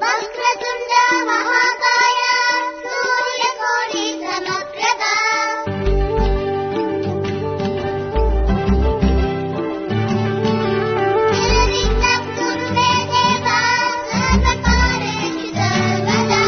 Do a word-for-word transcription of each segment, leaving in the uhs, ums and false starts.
वक्रतुण्ड महाकाय सूर्यकोटि समप्रभा निर्विघ्नं कुरु मे देव सर्वकार्येषु सर्वदा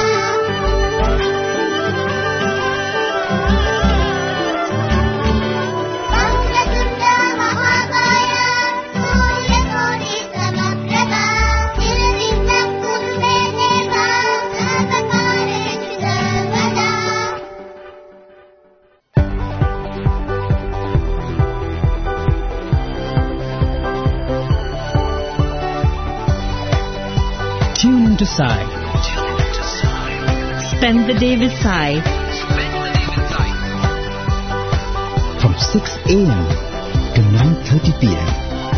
वक्रतुण्ड महाकाय सूर्यकोटि समप्रभा निर्विघ्नं कुरु मे देव सर्वकार्येषु सर्वदा Tune into Sai. Spend the day with Sai. From six a.m. to nine thirty p.m.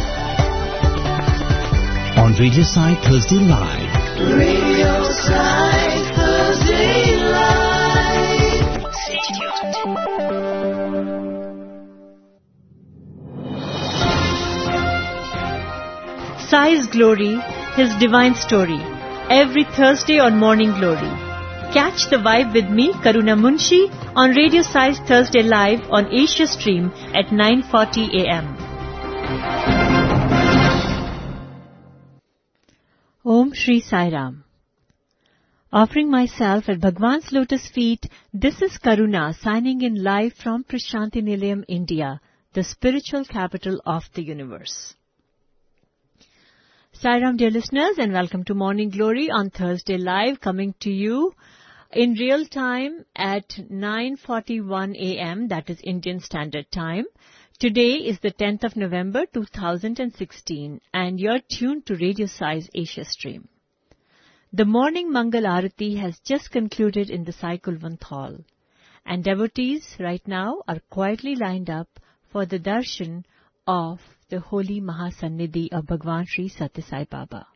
on Radio Sai Thursday Live. Radio Sai Thursday Live. Sai's Glory, His Divine Story. Every Thursday on Morning Glory. Catch the vibe with me, Karuna Munshi, on Radio Sai's Thursday Live on Asia Stream at nine forty a.m. Om Shri Sai Ram. Offering myself at Bhagwan's lotus feet, this is Karuna signing in live from Prashanti Nilayam, India, the spiritual capital of the universe. Sai Ram, dear listeners, and welcome to Morning Glory on Thursday Live, coming to you in real time at nine forty-one a.m., that is Indian Standard Time. Today is the tenth of November two thousand sixteen, and you're tuned to Radio Sai's Asia Stream. The morning Mangal Arati has just concluded in the Sai Kulwant Hall, and devotees right now are quietly lined up for the darshan of the holy Mahasannidhi of Bhagwan Sri Satya Sai Baba.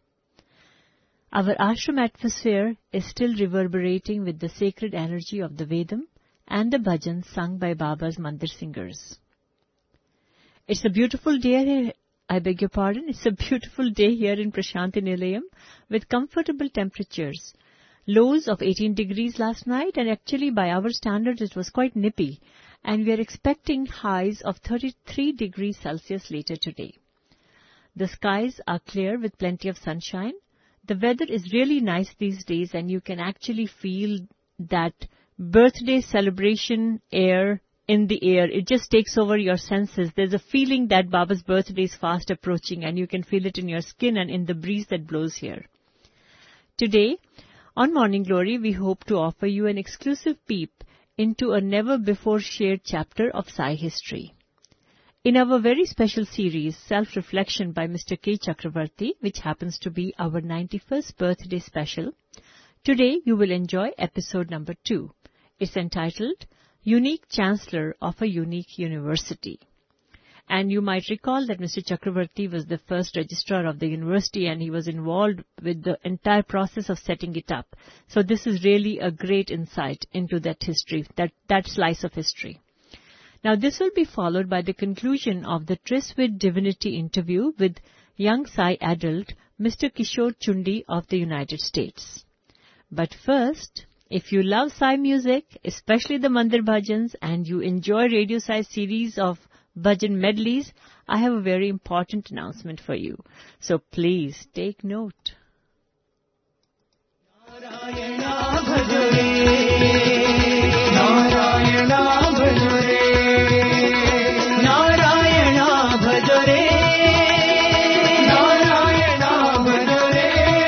Our ashram atmosphere is still reverberating with the sacred energy of the Vedam and the bhajan sung by Baba's mandir singers. It's a beautiful day here, I beg your pardon, it's a beautiful day here in Prashanti Nilayam with comfortable temperatures. Lows of eighteen degrees last night, and actually by our standards it was quite nippy. And we are expecting highs of thirty-three degrees Celsius later today. The skies are clear with plenty of sunshine. The weather is really nice these days, and you can actually feel that birthday celebration air in the air. It just takes over your senses. There's a feeling that Baba's birthday is fast approaching, and you can feel it in your skin and in the breeze that blows here. Today, on Morning Glory, we hope to offer you an exclusive peep into a never-before-shared chapter of Sai history. In our very special series, Self-Reflection by Mister K. Chakravarti, which happens to be our ninety-first birthday special, today you will enjoy episode number two. It's entitled, Unique Chancellor of a Unique University. And you might recall that Mister Chakravarti was the first registrar of the university, and he was involved with the entire process of setting it up. So this is really a great insight into that history, that, that slice of history. Now this will be followed by the conclusion of the Tryst with Divinity interview with young Sai adult Mister Kishore Chundi of the United States. But first, if you love Sai music, especially the Mandir Bhajans, and you enjoy Radio Sai series of Bhajan medleys, I have a very important announcement for you. So please take note. Narayana Bhajare, Narayana Bhajare, Narayana Bhajare, Narayana Bhajare,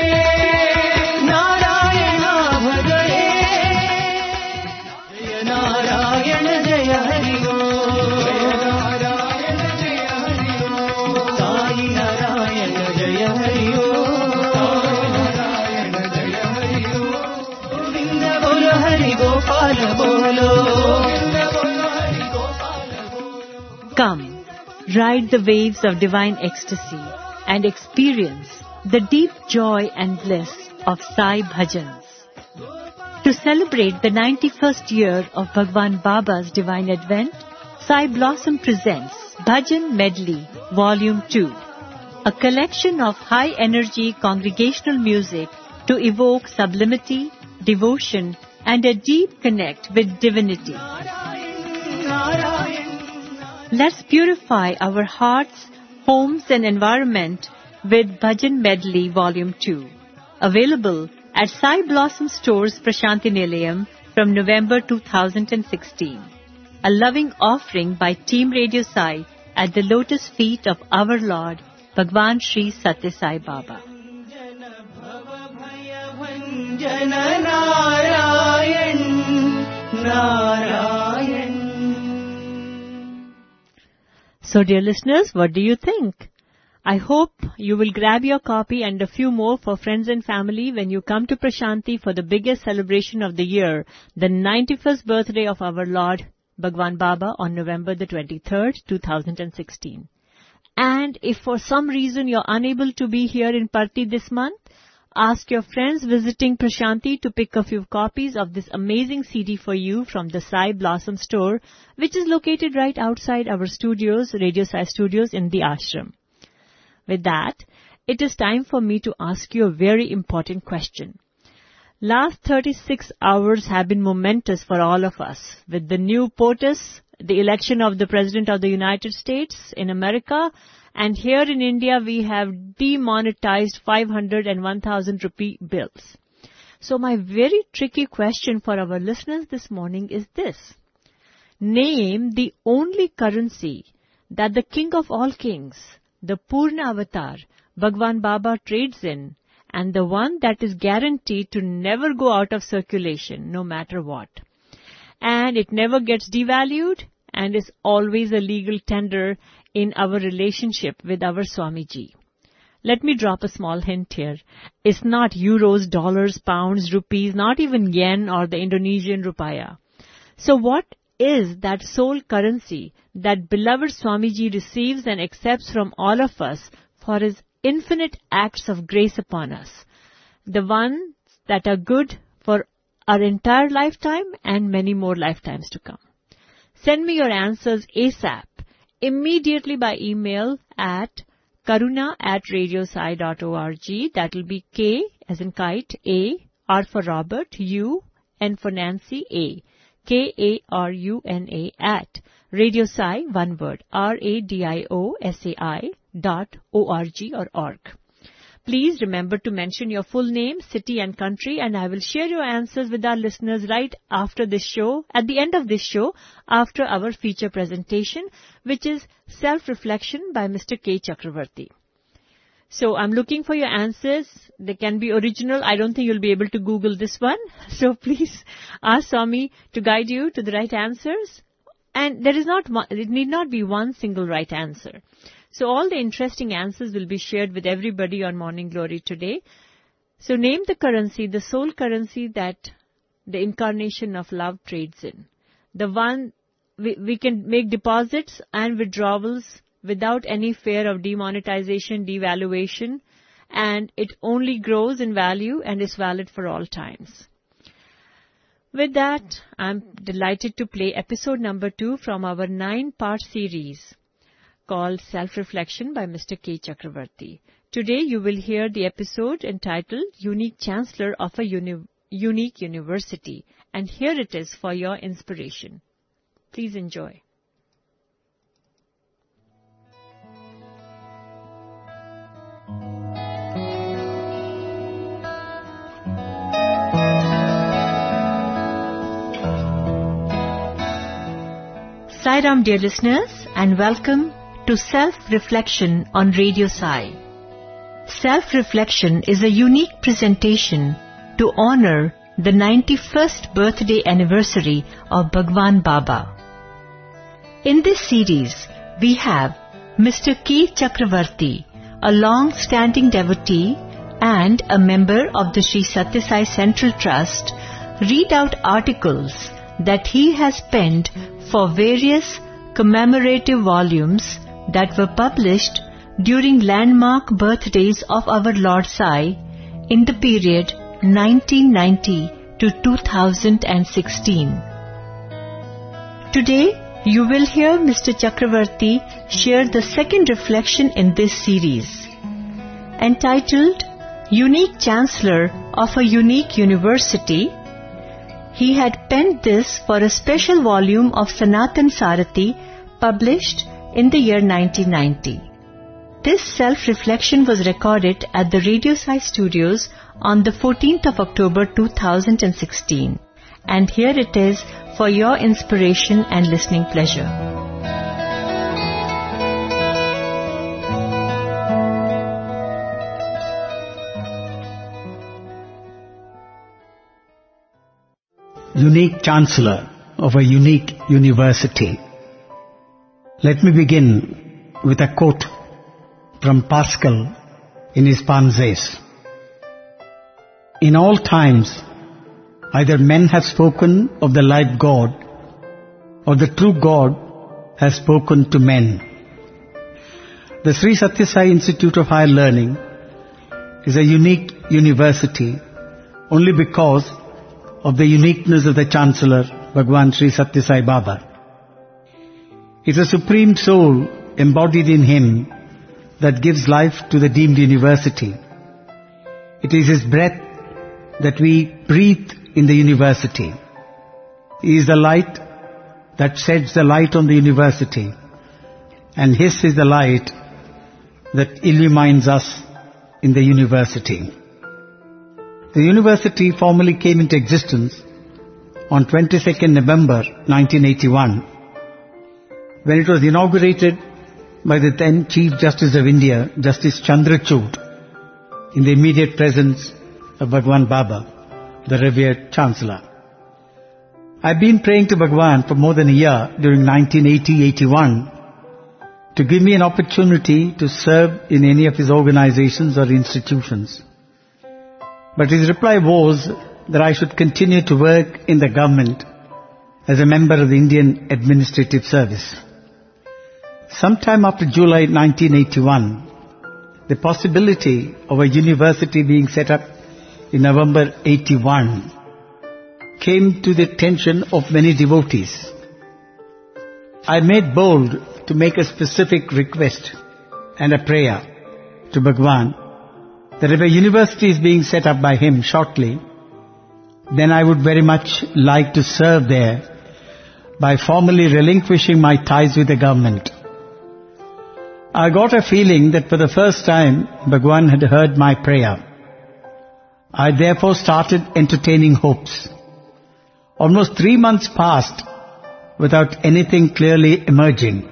Narayana Bhajare, Jaya Narayana Jaya Hari Om. Come, ride the waves of divine ecstasy and experience the deep joy and bliss of Sai Bhajans. To celebrate the ninety-first year of Bhagwan Baba's divine advent, Sai Blossom presents Bhajan Medley Volume two, a collection of high-energy congregational music to evoke sublimity, devotion, and a deep connect with divinity. Let's purify our hearts, homes, and environment with Bhajan Medley Volume two. Available at Sai Blossom Stores, Prashanti Nilayam from November two thousand sixteen. A loving offering by Team Radio Sai at the lotus feet of our Lord, Bhagwan Sri Satya Sai Baba. So, dear listeners, what do you think? I hope you will grab your copy and a few more for friends and family when you come to Prashanti for the biggest celebration of the year, the ninety-first birthday of our Lord, Bhagwan Baba, on November the twenty-third, two thousand sixteen. And if for some reason you're unable to be here in Parti this month, ask your friends visiting Prashanti to pick a few copies of this amazing C D for you from the Sai Blossom store, which is located right outside our studios, Radio Sai Studios in the ashram. With that, it is time for me to ask you a very important question. Last thirty-six hours have been momentous for all of us, with the new POTUS, the election of the President of the United States in America, and here in India we have demonetized five hundred and one thousand rupee bills. So my very tricky question for our listeners this morning is this. Name the only currency that the King of all kings, the Purna Avatar, Bhagwan Baba trades in, and the one that is guaranteed to never go out of circulation, no matter what. And it never gets devalued and is always a legal tender in our relationship with our Swamiji. Let me drop a small hint here. It's not euros, dollars, pounds, rupees, not even yen or the Indonesian rupiah. So what is that sole currency that beloved Swamiji receives and accepts from all of us for his infinite acts of grace upon us? The ones that are good for our entire lifetime and many more lifetimes to come. Send me your answers ASAP, immediately by email at karuna at radiosai dot org. That will be K as in kite, A, R for Robert, U, N for Nancy, A. K A R U N A at radiosai, one word, R A D I O S A I dot O R G or org. Please remember to mention your full name, city and country, and I will share your answers with our listeners right after this show, at the end of this show, after our feature presentation, which is Self-Reflection by Mister K. Chakravarti. So I'm looking for your answers. They can be original. I don't think you'll be able to Google this one. So please ask Swami to guide you to the right answers. And there is not one, it need not be one single right answer. So all the interesting answers will be shared with everybody on Morning Glory today. So name the currency, the sole currency that the incarnation of love trades in. The one we, we can make deposits and withdrawals without any fear of demonetization, devaluation, and it only grows in value and is valid for all times. With that, I'm delighted to play episode number two from our nine-part series called Self-Reflection by Mister K. Chakravarti. Today you will hear the episode entitled Unique Chancellor of a Uni- Unique University, and here it is for your inspiration. Please enjoy. Sai Ram, dear listeners, and welcome to Self-Reflection on Radio Sai. Self-Reflection is a unique presentation to honor the ninety-first birthday anniversary of Bhagwan Baba. In this series, we have Mister K. Chakravarti, a long-standing devotee and a member of the Sri Satya Sai Central Trust, read out articles that he has penned for various commemorative volumes that were published during landmark birthdays of our Lord Sai in the period nineteen ninety to two thousand sixteen. Today, you will hear Mister Chakravarti share the second reflection in this series, entitled unique chancellor of a unique university, he had penned this for a special volume of Sanatan Sarathi published in the year nineteen ninety. This self-reflection was recorded at the Radio Sai studios on the fourteenth of October two thousand sixteen. And here it is for your inspiration and listening pleasure. Unique Chancellor of a unique university. Let me begin with a quote from Pascal in his Panzers. In all times, either men have spoken of the life God, or the true God has spoken to men. The Sri Sathya Sai Institute of Higher Learning is a unique university only because of the uniqueness of the Chancellor, Bhagwan Sri Sathya Sai Baba. It's a supreme soul embodied in him that gives life to the deemed university. It is his breath that we breathe in the university. He is the light that sheds the light on the university, and his is the light that illumines us in the university. The university formally came into existence on twenty-second November nineteen eighty-one, when it was inaugurated by the then Chief Justice of India, Justice Chandrachud, in the immediate presence of Bhagwan Baba, the revered Chancellor. I've been praying to Bhagwan for more than a year during nineteen eighty eighty-one to give me an opportunity to serve in any of his organizations or institutions. But his reply was that I should continue to work in the government as a member of the Indian Administrative Service. Sometime after July nineteen eighty-one, the possibility of a university being set up in November eighty-one came to the attention of many devotees. I made bold to make a specific request and a prayer to Bhagwan that if a university is being set up by him shortly, then I would very much like to serve there by formally relinquishing my ties with the government. I got a feeling that for the first time Bhagwan had heard my prayer. I therefore started entertaining hopes. Almost three months passed without anything clearly emerging.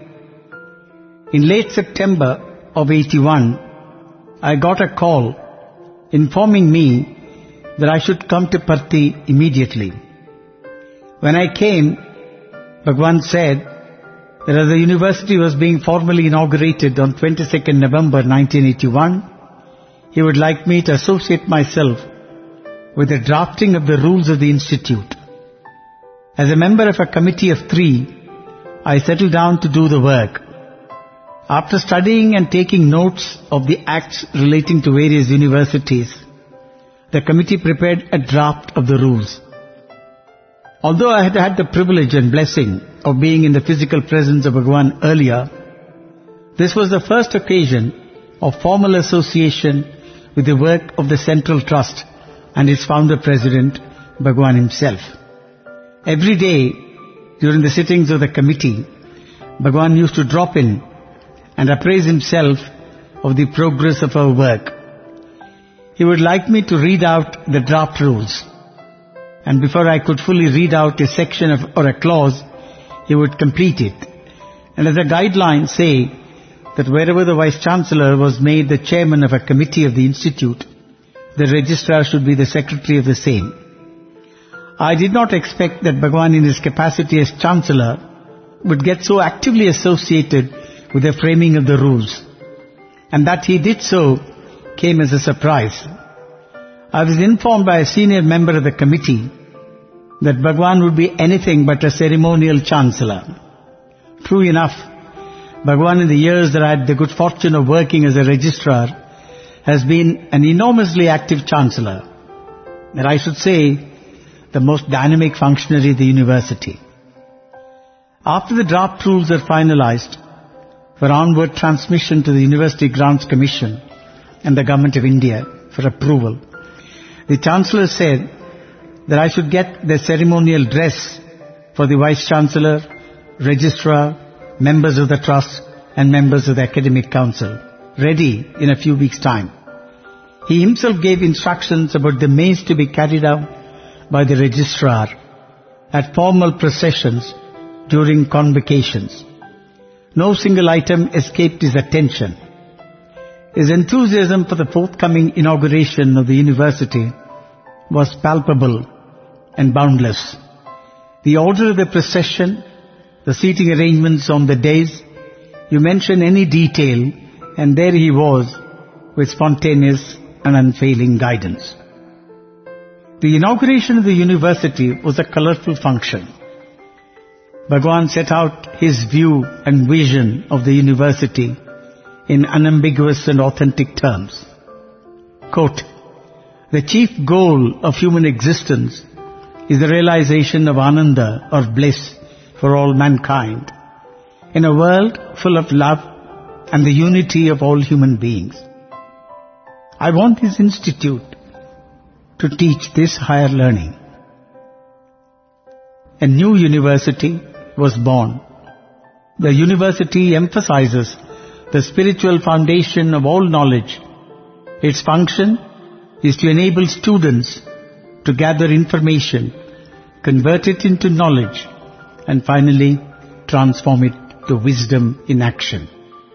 In late September of eighty-one, I got a call informing me that I should come to Parthi immediately. When I came, Bhagwan said that as the university was being formally inaugurated on twenty-second November nineteen eighty-one, he would like me to associate myself with the drafting of the rules of the institute. As a member of a committee of three, I settled down to do the work. After studying and taking notes of the acts relating to various universities, the committee prepared a draft of the rules. Although I had had the privilege and blessing of being in the physical presence of Bhagwan earlier, this was the first occasion of formal association with the work of the Central Trust and its founder president, Bhagwan himself. Every day, during the sittings of the committee, Bhagwan used to drop in and appraise himself of the progress of our work. He would like me to read out the draft rules, and before I could fully read out a section of, or a clause, he would complete it, and as a guideline say that wherever the Vice-Chancellor was made the chairman of a committee of the institute, the registrar should be the secretary of the same. I did not expect that Bhagwan in his capacity as Chancellor would get so actively associated with the framing of the rules, and that he did so came as a surprise. I was informed by a senior member of the committee that Bhagwan would be anything but a ceremonial Chancellor. True enough, Bhagwan in the years that I had the good fortune of working as a registrar has been an enormously active Chancellor, and I should say the most dynamic functionary of the university. After the draft rules are finalized for onward transmission to the University Grants Commission, and the Government of India for approval. The Chancellor said that I should get the ceremonial dress for the Vice-Chancellor, Registrar, members of the Trust and members of the Academic Council ready in a few weeks' time. He himself gave instructions about the maze to be carried out by the Registrar at formal processions during convocations. No single item escaped his attention. His enthusiasm for the forthcoming inauguration of the university was palpable and boundless. The order of the procession, the seating arrangements on the days, you mention any detail, and there he was with spontaneous and unfailing guidance. The inauguration of the university was a colorful function. Bhagwan set out his view and vision of the university in unambiguous and authentic terms. Quote, "The chief goal of human existence is the realization of Ananda or bliss for all mankind in a world full of love and the unity of all human beings. I want this institute to teach this higher learning." A new university was born. The university emphasizes the spiritual foundation of all knowledge. Its function is to enable students to gather information, convert it into knowledge, and finally transform it to wisdom in action.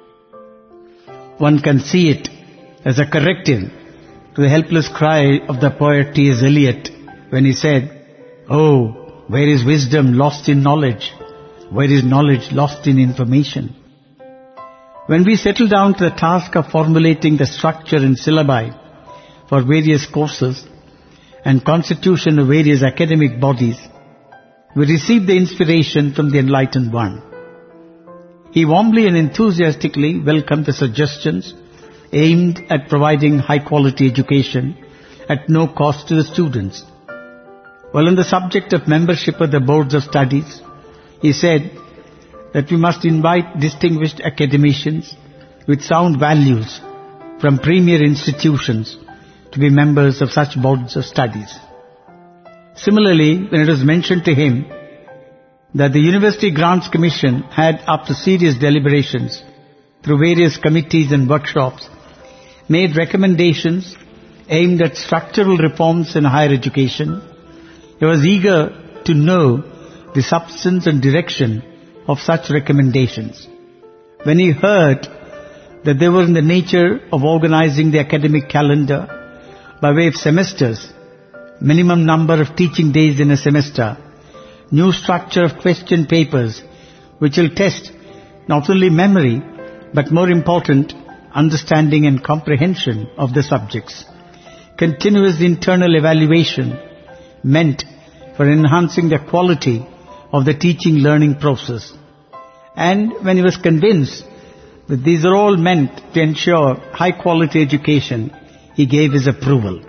One can see it as a corrective to the helpless cry of the poet T S Eliot when he said, "Oh, where is wisdom lost in knowledge? Where is knowledge lost in information?" When we settle down to the task of formulating the structure and syllabi for various courses and constitution of various academic bodies, we receive the inspiration from the Enlightened One. He warmly and enthusiastically welcomed the suggestions aimed at providing high-quality education at no cost to the students. While on the subject of membership of the boards of studies, he said that we must invite distinguished academicians with sound values from premier institutions to be members of such boards of studies. Similarly, when it was mentioned to him that the University Grants Commission had, after serious deliberations through various committees and workshops, made recommendations aimed at structural reforms in higher education, he was eager to know the substance and direction of such recommendations. When he heard that they were in the nature of organizing the academic calendar by way of semesters, minimum number of teaching days in a semester, new structure of question papers which will test not only memory but more important, understanding and comprehension of the subjects, continuous internal evaluation meant for enhancing the quality of the teaching learning process. And when he was convinced that these are all meant to ensure high quality education, he gave his approval.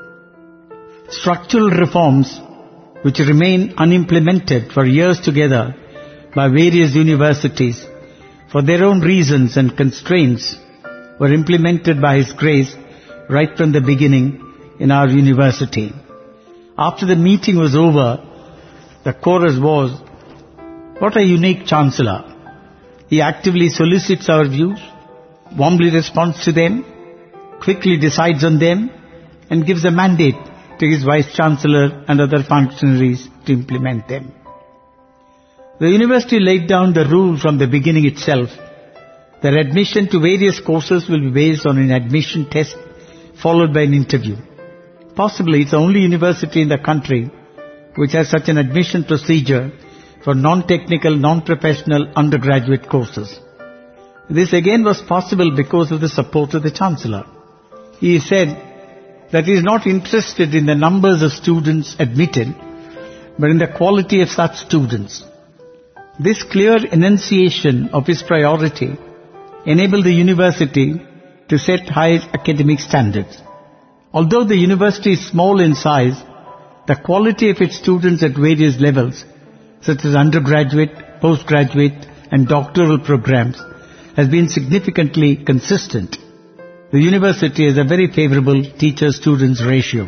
Structural reforms which remain unimplemented for years together by various universities for their own reasons and constraints were implemented by His grace right from the beginning in our university. After the meeting was over, the chorus was, "What a unique Chancellor. He actively solicits our views, warmly responds to them, quickly decides on them, and gives a mandate to his Vice-Chancellor and other functionaries to implement them." The university laid down the rule from the beginning itself that admission to various courses will be based on an admission test followed by an interview. Possibly it's the only university in the country which has such an admission procedure for non-technical, non-professional undergraduate courses. This again was possible because of the support of the Chancellor. He said that he is not interested in the numbers of students admitted, but in the quality of such students. This clear enunciation of his priority enabled the university to set high academic standards. Although the university is small in size, the quality of its students at various levels, such as undergraduate, postgraduate and doctoral programs, has been significantly consistent. the university has a very favorable teacher-students ratio.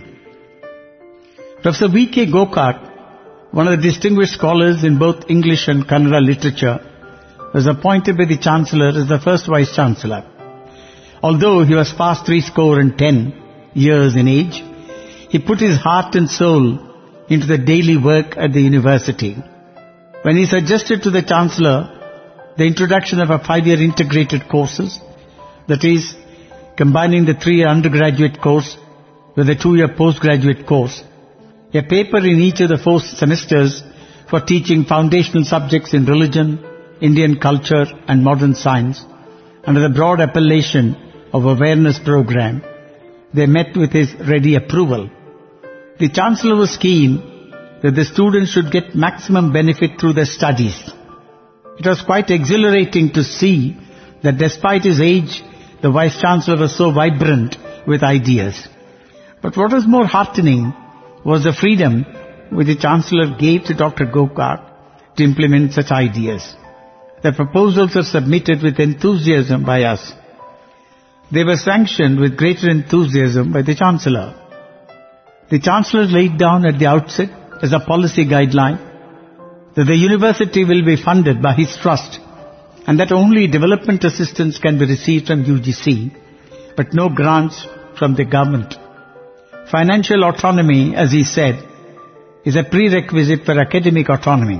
Professor V K Gokak, one of the distinguished scholars in both English and Kannada literature, was appointed by the Chancellor as the first Vice-Chancellor. Although he was past three score and ten years in age, he put his heart and soul into the daily work at the university. When he suggested to the Chancellor the introduction of a five-year integrated courses, that is, combining the three-year undergraduate course with a two-year postgraduate course, a paper in each of the four semesters for teaching foundational subjects in religion, Indian culture and modern science, under the broad appellation of awareness program, they met with his ready approval. The Chancellor was keen that the students should get maximum benefit through their studies. It was quite exhilarating to see that despite his age, the Vice-Chancellor was so vibrant with ideas. But what was more heartening was the freedom which the Chancellor gave to Doctor Gokak to implement such ideas. The proposals were submitted with enthusiasm by us. They were sanctioned with greater enthusiasm by the Chancellor. The Chancellor laid down at the outset as a policy guideline that the university will be funded by his trust and that only development assistance can be received from U G C, but no grants from the government. Financial autonomy, as he said, is a prerequisite for academic autonomy.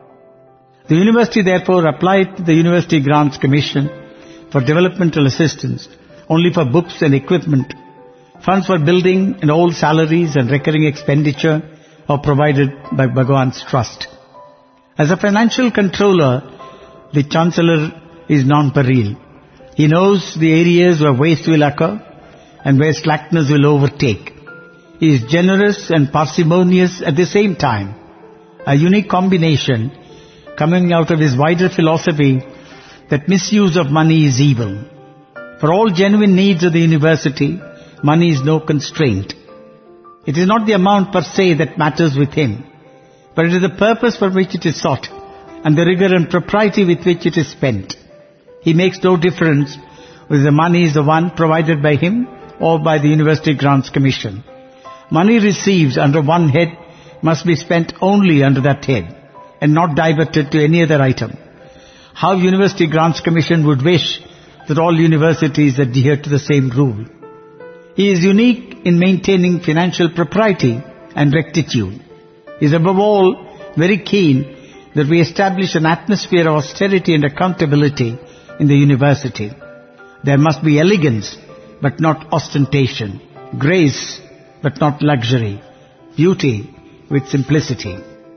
The university therefore applied to the University Grants Commission for developmental assistance only for books and equipment. Funds for building and all salaries and recurring expenditure are provided by Bhagwan's trust. As a financial controller, the Chancellor is non-pareil. He knows the areas where waste will occur and where slackness will overtake. He is generous and parsimonious at the same time, a unique combination coming out of his wider philosophy that misuse of money is evil. For all genuine needs of the university, money is no constraint. It is not the amount per se that matters with him, but it is the purpose for which it is sought and the rigor and propriety with which it is spent. He makes no difference whether the money is the one provided by him or by the University Grants Commission. Money received under one head must be spent only under that head and not diverted to any other item. How University Grants Commission would wish that all universities adhere to the same rule. He is unique in maintaining financial propriety and rectitude. He is above all very keen that we establish an atmosphere of austerity and accountability in the university. There must be elegance, but not ostentation, grace, but not luxury, beauty with simplicity.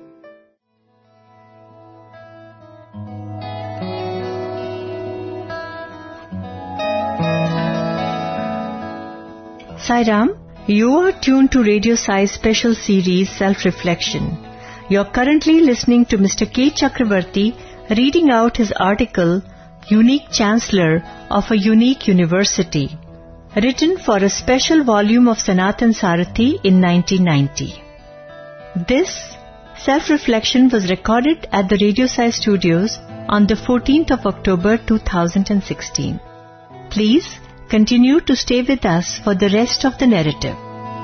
Sairam, you are tuned to Radio Sai's special series Self-Reflection. You are currently listening to Mister K. Chakravarti reading out his article, Unique Chancellor of a Unique University, written for a special volume of Sanatan Sarathi in nineteen ninety. This self-reflection was recorded at the Radio Sai studios on the fourteenth of October two thousand sixteen. Please continue to stay with us for the rest of the narrative.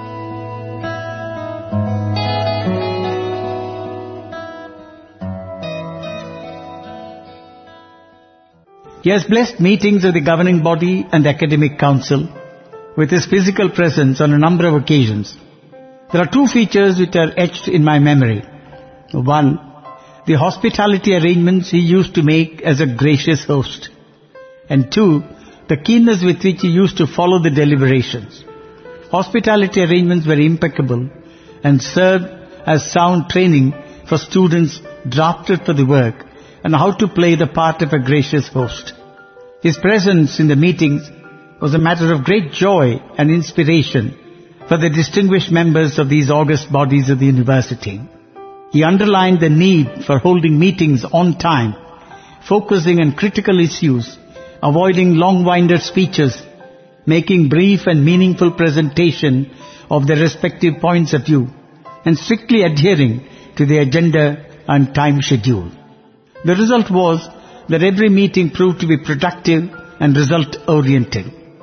He has blessed meetings of the governing body and the academic council with his physical presence on a number of occasions. There are two features which are etched in my memory. One, the hospitality arrangements he used to make as a gracious host. And two, the keenness with which he used to follow the deliberations. Hospitality arrangements were impeccable and served as sound training for students drafted for the work and how to play the part of a gracious host. His presence in the meetings was a matter of great joy and inspiration for the distinguished members of these august bodies of the university. He underlined the need for holding meetings on time, focusing on critical issues, avoiding long-winded speeches, making brief and meaningful presentation of their respective points of view, and strictly adhering to the agenda and time schedule. The result was that every meeting proved to be productive and result-oriented.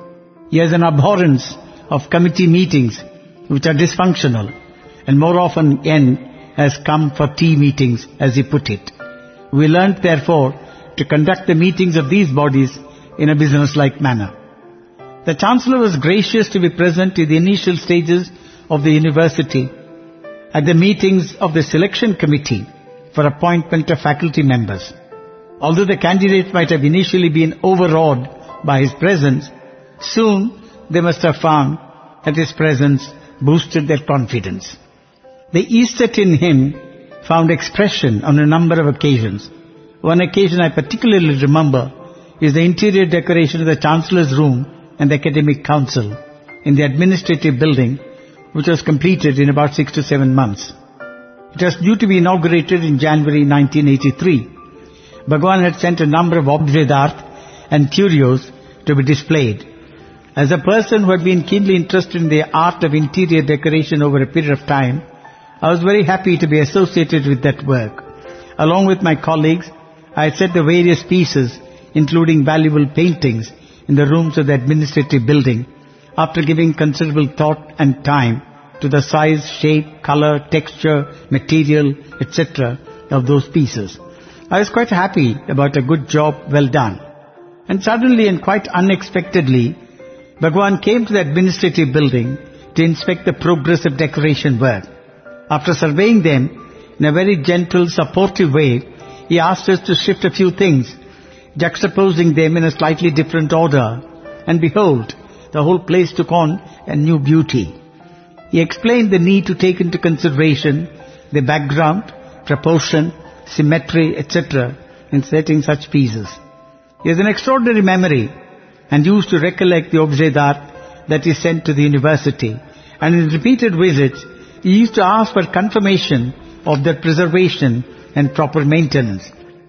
He has an abhorrence of committee meetings which are dysfunctional and more often end has come for tea meetings, as he put it. We learnt, therefore, to conduct the meetings of these bodies in a business-like manner. The Chancellor was gracious to be present in the initial stages of the university at the meetings of the selection committee for appointment of faculty members. Although the candidates might have initially been overawed by his presence, soon they must have found that his presence boosted their confidence. The aesthete in him found expression on a number of occasions. One occasion I particularly remember is the interior decoration of the Chancellor's room and the Academic Council in the administrative building, which was completed in about six to seven months. It was due to be inaugurated in January nineteen eighty-three. Bhagwan had sent a number of objets d'art and curios to be displayed. As a person who had been keenly interested in the art of interior decoration over a period of time, I was very happy to be associated with that work. Along with my colleagues, I set the various pieces, including valuable paintings, in the rooms of the administrative building, after giving considerable thought and time to the size, shape, color, texture, material, et cetera of those pieces. I was quite happy about a good job well done. And suddenly and quite unexpectedly, Bhagwan came to the administrative building to inspect the progress of decoration work. After surveying them in a very gentle, supportive way, he asked us to shift a few things, juxtaposing them in a slightly different order. And behold, the whole place took on a new beauty. He explained the need to take into consideration the background, proportion, symmetry, et cetera in setting such pieces. He has an extraordinary memory and used to recollect the objets d'art that he sent to the university. And in repeated visits, he used to ask for confirmation of their preservation and proper maintenance.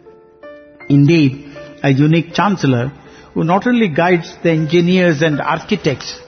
Indeed, a unique Chancellor who not only guides the engineers and architects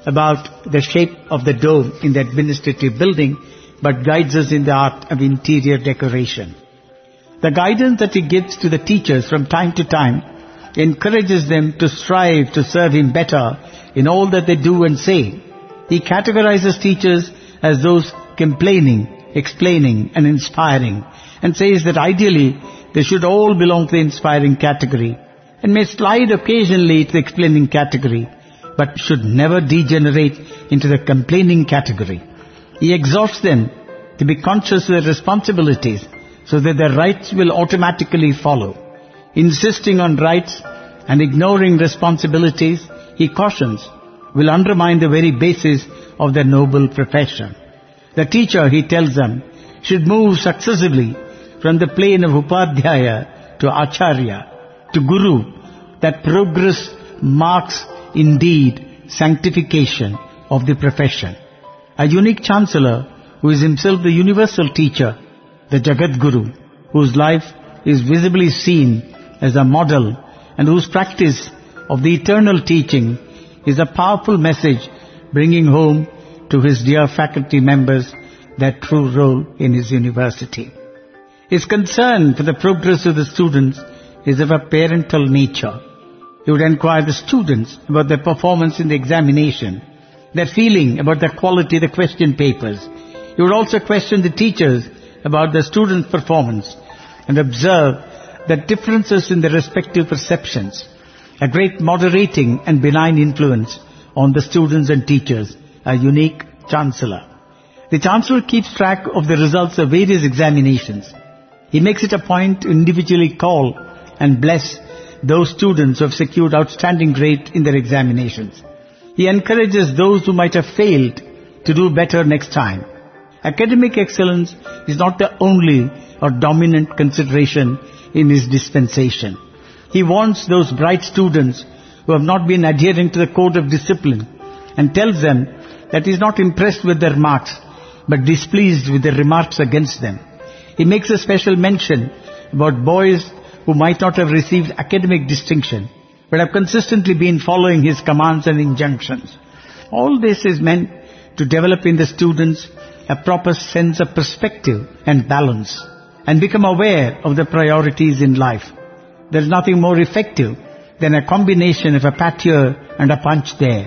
about the shape of the dome in the administrative building, but guides us in the art of interior decoration. The guidance that he gives to the teachers from time to time encourages them to strive to serve him better in all that they do and say. He categorizes teachers as those complaining, explaining and inspiring, and says that ideally they should all belong to the inspiring category and may slide occasionally to the explaining category, but should never degenerate into the complaining category. He exhorts them to be conscious of their responsibilities so that their rights will automatically follow. Insisting on rights and ignoring responsibilities, he cautions, will undermine the very basis of their noble profession. The teacher, he tells them, should move successively from the plane of Upadhyaya to Acharya to Guru. That progress marks indeed sanctification of the profession. A unique Chancellor who is himself the universal teacher, the Jagat Guru, whose life is visibly seen as a model and whose practice of the eternal teaching is a powerful message bringing home to his dear faculty members their true role in his university. His concern for the progress of the students is of a parental nature. He would inquire the students about their performance in the examination, their feeling about the quality of the question papers. He would also question the teachers about the students' performance and observe the differences in their respective perceptions, a great moderating and benign influence on the students and teachers, a unique Chancellor. The Chancellor keeps track of the results of various examinations. He makes it a point to individually call and bless those students who have secured outstanding grade in their examinations. He encourages those who might have failed to do better next time. Academic excellence is not the only or dominant consideration in his dispensation. He warns those bright students who have not been adhering to the code of discipline and tells them that he is not impressed with their marks but displeased with their remarks against them. He makes a special mention about boys who might not have received academic distinction but have consistently been following his commands and injunctions. All this is meant to develop in the students a proper sense of perspective and balance and become aware of the priorities in life. There is nothing more effective than a combination of a pat here and a punch there,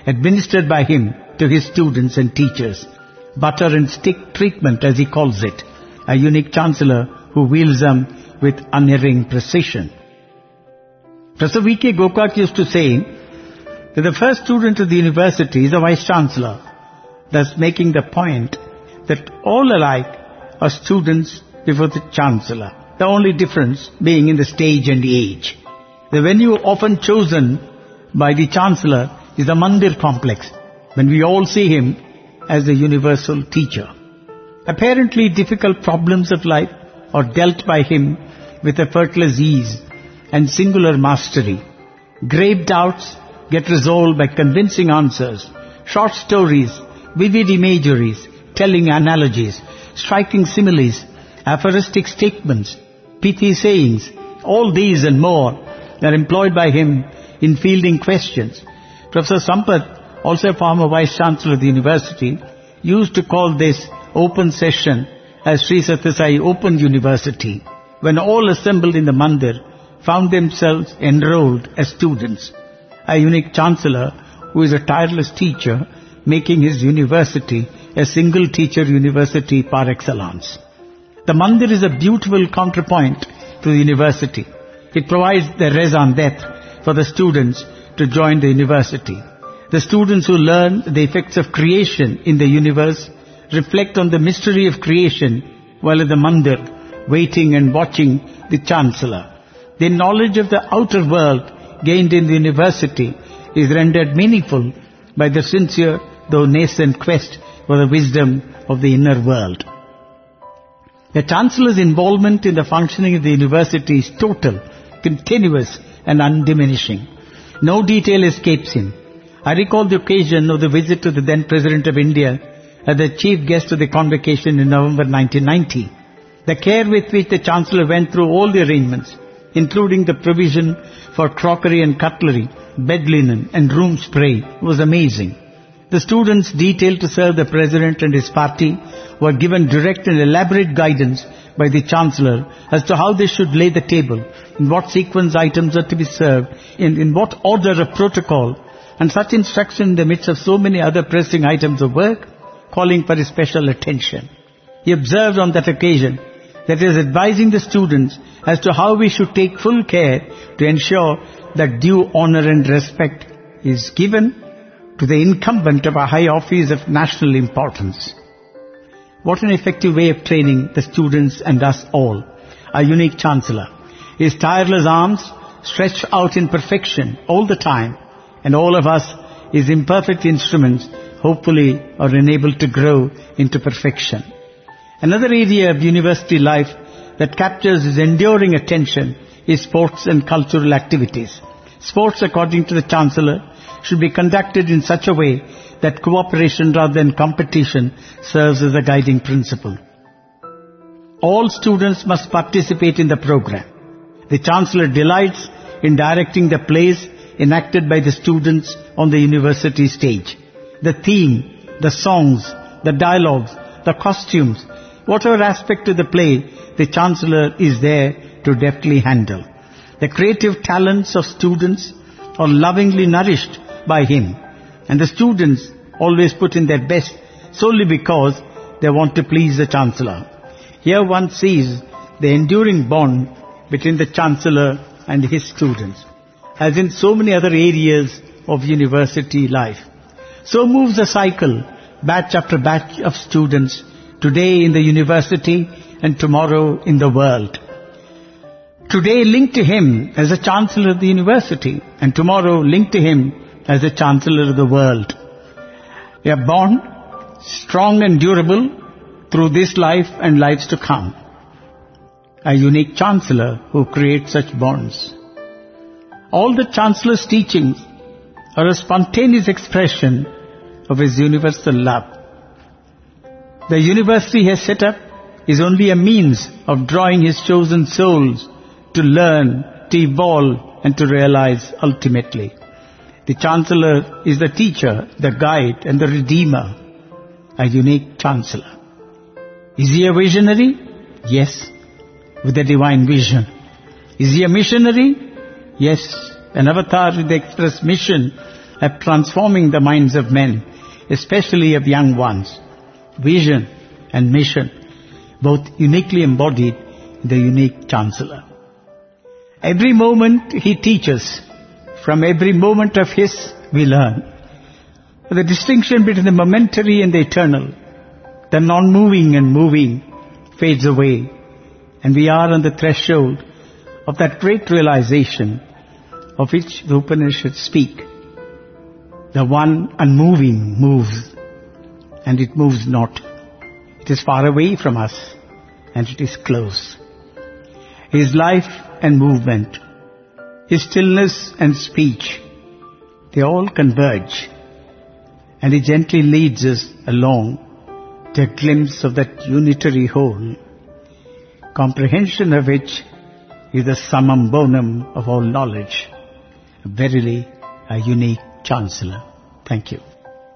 administered by him to his students and teachers. Butter and stick treatment, as he calls it. A unique chancellor who wields them with unerring precision. Professor V K Gokak used to say that the first student of the university is a vice-chancellor, thus making the point that all alike are students before the chancellor. The only difference being in the stage and age. The venue often chosen by the chancellor is the Mandir complex, when we all see him as the universal teacher. Apparently difficult problems of life are dealt by him with effortless ease and singular mastery. Grave doubts get resolved by convincing answers. Short stories, vivid imageries, telling analogies, striking similes, aphoristic statements, pithy sayings, all these and more are employed by him in fielding questions. Professor Sampath, also a former Vice-Chancellor of the University, used to call this open session as Sri Sathya Sai Open University, when all assembled in the Mandir found themselves enrolled as students. A unique Chancellor who is a tireless teacher, making his university a single teacher university par excellence. The Mandir is a beautiful counterpoint to the university. It provides the raison d'etre for the students to join the university. The students who learn the effects of creation in the universe reflect on the mystery of creation while at the Mandir, waiting and watching the Chancellor. The knowledge of the outer world gained in the university is rendered meaningful by the sincere though nascent quest for the wisdom of the inner world. The Chancellor's involvement in the functioning of the university is total, continuous and undiminishing. No detail escapes him. I recall the occasion of the visit of the then President of India as the chief guest of the convocation in November nineteen ninety. The care with which the Chancellor went through all the arrangements, including the provision for crockery and cutlery, bed linen and room spray, was amazing. The students detailed to serve the President and his party were given direct and elaborate guidance by the Chancellor as to how they should lay the table, in what sequence items are to be served, in, in what order of protocol, and such instruction in the midst of so many other pressing items of work, calling for his special attention. He observed on that occasion that he is advising the students as to how we should take full care to ensure that due honor and respect is given to the incumbent of a high office of national importance. What an effective way of training the students and us all. A unique Chancellor. His tireless arms stretched out in perfection all the time, and all of us, his imperfect instruments, hopefully are enabled to grow into perfection. Another area of university life that captures his enduring attention is sports and cultural activities. Sports, according to the Chancellor, should be conducted in such a way that cooperation rather than competition serves as a guiding principle. All students must participate in the program. The Chancellor delights in directing the plays enacted by the students on the university stage. The theme, the songs, the dialogues, the costumes, whatever aspect of the play, the Chancellor is there to deftly handle. The creative talents of students are lovingly nourished by him, and the students always put in their best solely because they want to please the Chancellor. Here one sees the enduring bond between the Chancellor and his students, as in so many other areas of university life. So moves the cycle, batch after batch of students, today in the university and tomorrow in the world. Today linked to him as a Chancellor of the university, and tomorrow linked to him as the Chancellor of the world. We are born strong and durable through this life and lives to come. A unique Chancellor who creates such bonds. All the Chancellor's teachings are a spontaneous expression of his universal love. The university he has set up is only a means of drawing his chosen souls to learn, to evolve and to realize ultimately. The Chancellor is the teacher, the guide and the redeemer. A unique Chancellor. Is he a visionary? Yes, with a divine vision. Is he a missionary? Yes, an avatar with the express mission at transforming the minds of men, especially of young ones. Vision and mission, both uniquely embodied in the unique Chancellor. Every moment he teaches. From every moment of his we learn. The distinction between the momentary and the eternal, the non-moving and moving, fades away. And we are on the threshold of that great realization of which the Upanishads speak. The one unmoving moves, and it moves not. It is far away from us, and it is close. His life and movement, his stillness and speech, they all converge, and he gently leads us along to a glimpse of that unitary whole, comprehension of which is the summum bonum of all knowledge. Verily, a unique Chancellor. Thank you.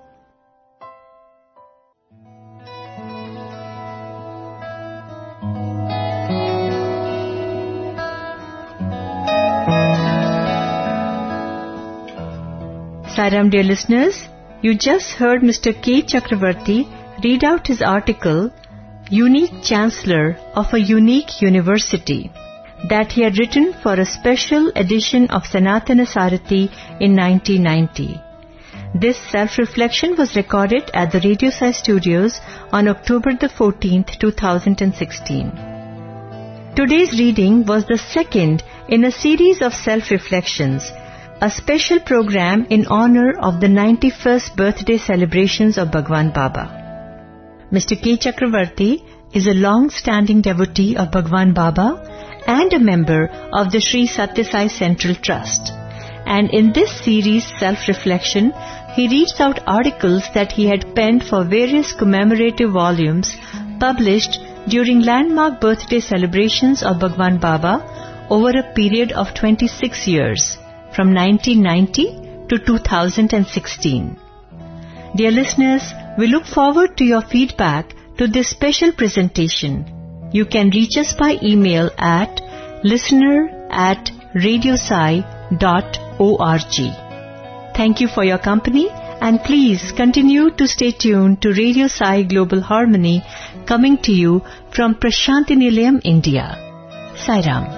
Sairam, dear listeners, you just heard Mister K. Chakravarti read out his article, Unique Chancellor of a Unique University, that he had written for a special edition of Sanatana Sarathi in nineteen ninety. This self-reflection was recorded at the Radio Sai Studios on October the fourteenth, two thousand sixteen. Today's reading was the second in a series of self-reflections, a special program in honor of the ninety-first birthday celebrations of Bhagwan Baba. Mister K. Chakravarti is a long-standing devotee of Bhagwan Baba and a member of the Sri Satya Sai Central Trust. And in this series, Self-Reflection, he reads out articles that he had penned for various commemorative volumes published during landmark birthday celebrations of Bhagwan Baba over a period of twenty-six years, from nineteen ninety to two thousand sixteen. Dear listeners, we look forward to your feedback to this special presentation. You can reach us by email at listener at radiosai dot org. Thank you for your company, and please continue to stay tuned to Radio Sai Global Harmony, coming to you from Prashanti Nilayam, India. Sairam.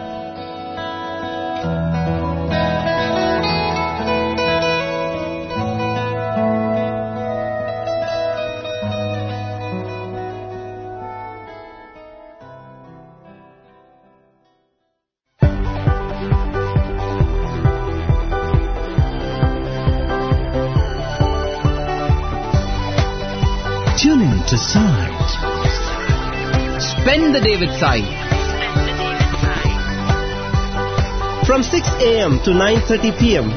Tune in to Sai. Spend the day with Sai. From six a.m. to nine thirty p.m.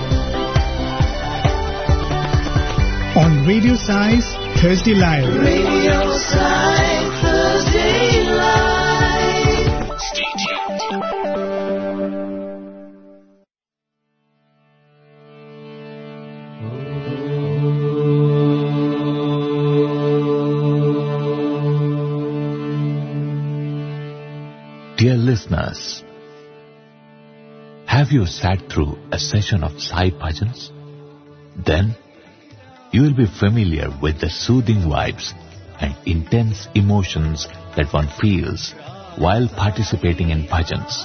on Radio Sai's Thursday Live. Radio Sai Thursday Live. Stay tuned. Dear listeners, have you sat through a session of Sai Bhajans? Then you will be familiar with the soothing vibes and intense emotions that one feels while participating in bhajans.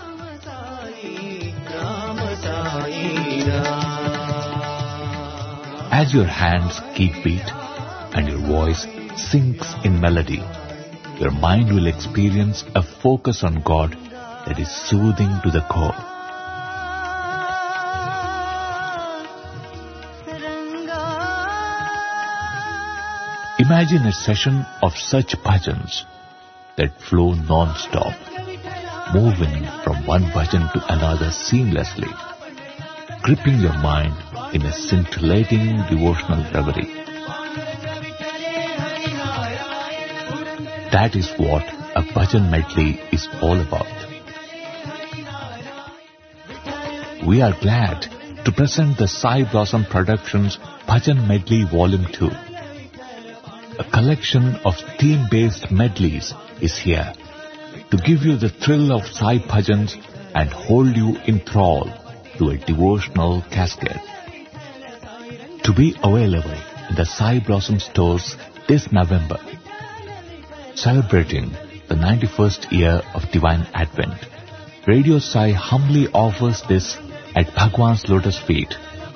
As your hands keep beat and your voice sinks in melody, your mind will experience a focus on God that is soothing to the core. Imagine a session of such bhajans that flow non-stop, moving from one bhajan to another seamlessly, gripping your mind in a scintillating devotional reverie. That is what a bhajan medley is all about. We are glad to present the Sai Blossom Productions Bhajan Medley Volume two. A collection of theme-based medleys is here to give you the thrill of Sai Bhajans and hold you in thrall to a devotional cascade. to be available in the Sai Blossom stores this November. Celebrating the ninety-first year of Divine Advent, Radio Sai humbly offers this at Bhagwan's lotus feet.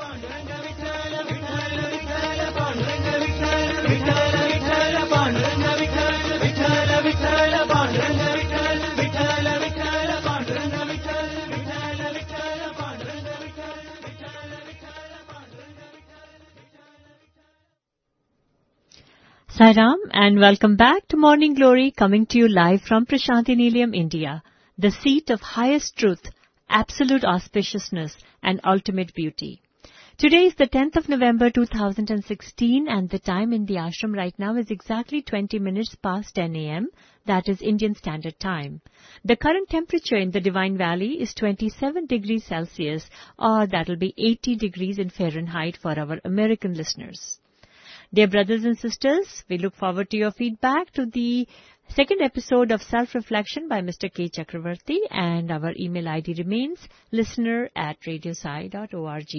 Sairam, and welcome back to Morning Glory, coming to you live from Prashanthi Nilayam, India, the seat of highest truth, absolute auspiciousness and ultimate beauty. Today is the tenth of November two thousand sixteen, and the time in the ashram right now is exactly twenty minutes past ten a.m., that is Indian Standard Time. The current temperature in the Divine Valley is twenty-seven degrees Celsius, or that will be eighty degrees in Fahrenheit for our American listeners. Dear brothers and sisters, we look forward to your feedback to the second episode of Self-Reflection by Mister K. Chakravarti, and our email I D remains listener at radiosai dot org.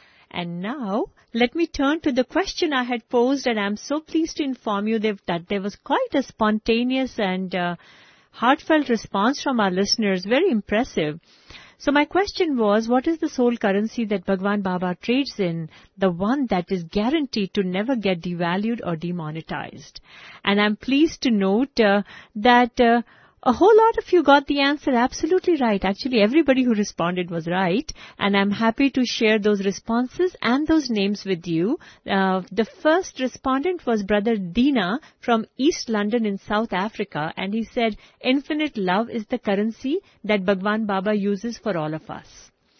And now, let me turn to the question I had posed, and I'm so pleased to inform you that, that there was quite a spontaneous and uh, heartfelt response from our listeners, very impressive. So my question was, what is the sole currency that Bhagwan Baba trades in, the one that is guaranteed to never get devalued or demonetized? And I'm pleased to note uh, that uh, a whole lot of you got the answer absolutely right. Actually, everybody who responded was right, and I'm happy to share those responses and those names with you. Uh, the first respondent was Brother Dina from East London in South Africa, and he said, infinite love is the currency that Bhagwan Baba uses for all of us.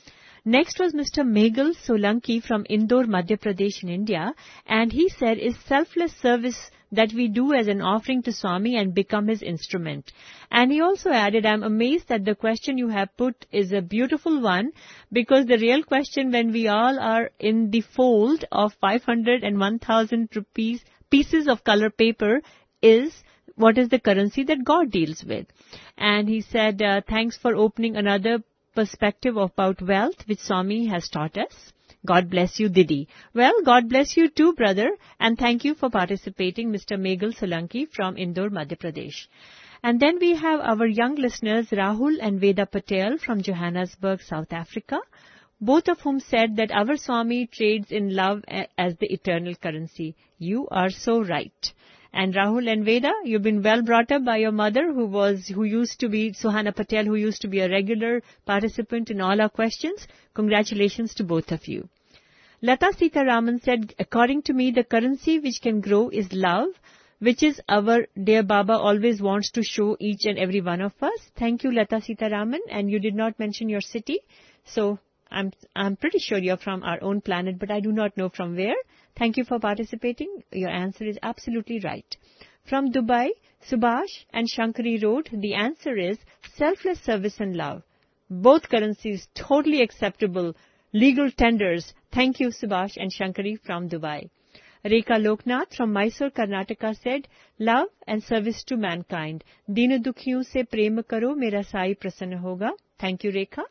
Next was Mister Meghal Solanki from Indore, Madhya Pradesh in India, and he said, is selfless service that we do as an offering to Swami and become his instrument. And he also added, I'm amazed that the question you have put is a beautiful one, because the real question when we all are in the fold of five hundred and one thousand rupees pieces of color paper is, what is the currency that God deals with? And he said, uh, thanks for opening another perspective about wealth, which Swami has taught us. God bless you, Didi. Well, God bless you too, brother, and thank you for participating, Mister Meghal Solanki from Indore, Madhya Pradesh. And then we have our young listeners, Rahul and Veda Patel from Johannesburg, South Africa, both of whom said that our Swami trades in love as the eternal currency. You are so right. And Rahul and Veda, you've been well brought up by your mother, who was, who used to be, Suhana Patel, who used to be a regular participant in all our questions. Congratulations to both of you. Lata Sita Raman said, according to me, the currency which can grow is love, which is our dear Baba always wants to show each and every one of us. Thank you, Lata Sita Raman, and you did not mention your city. So I'm, I'm pretty sure you're from our own planet, but I do not know from where. Thank you for participating. Your answer is absolutely right. From Dubai, Subhash and Shankari wrote, the answer is selfless service and love. Both currencies totally acceptable. Legal tenders. Thank you, Subhash and Shankari from Dubai. Rekha Loknath from Mysore, Karnataka said, love and service to mankind. Deen dukhiyon se prem karo, mera sai prasanna hoga. Thank you, Rekha.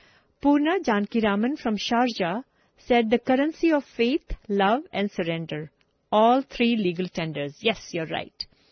Purna Janki Raman from Sharjah said, the currency of faith, love and surrender. All three legal tenders. Yes, you're right.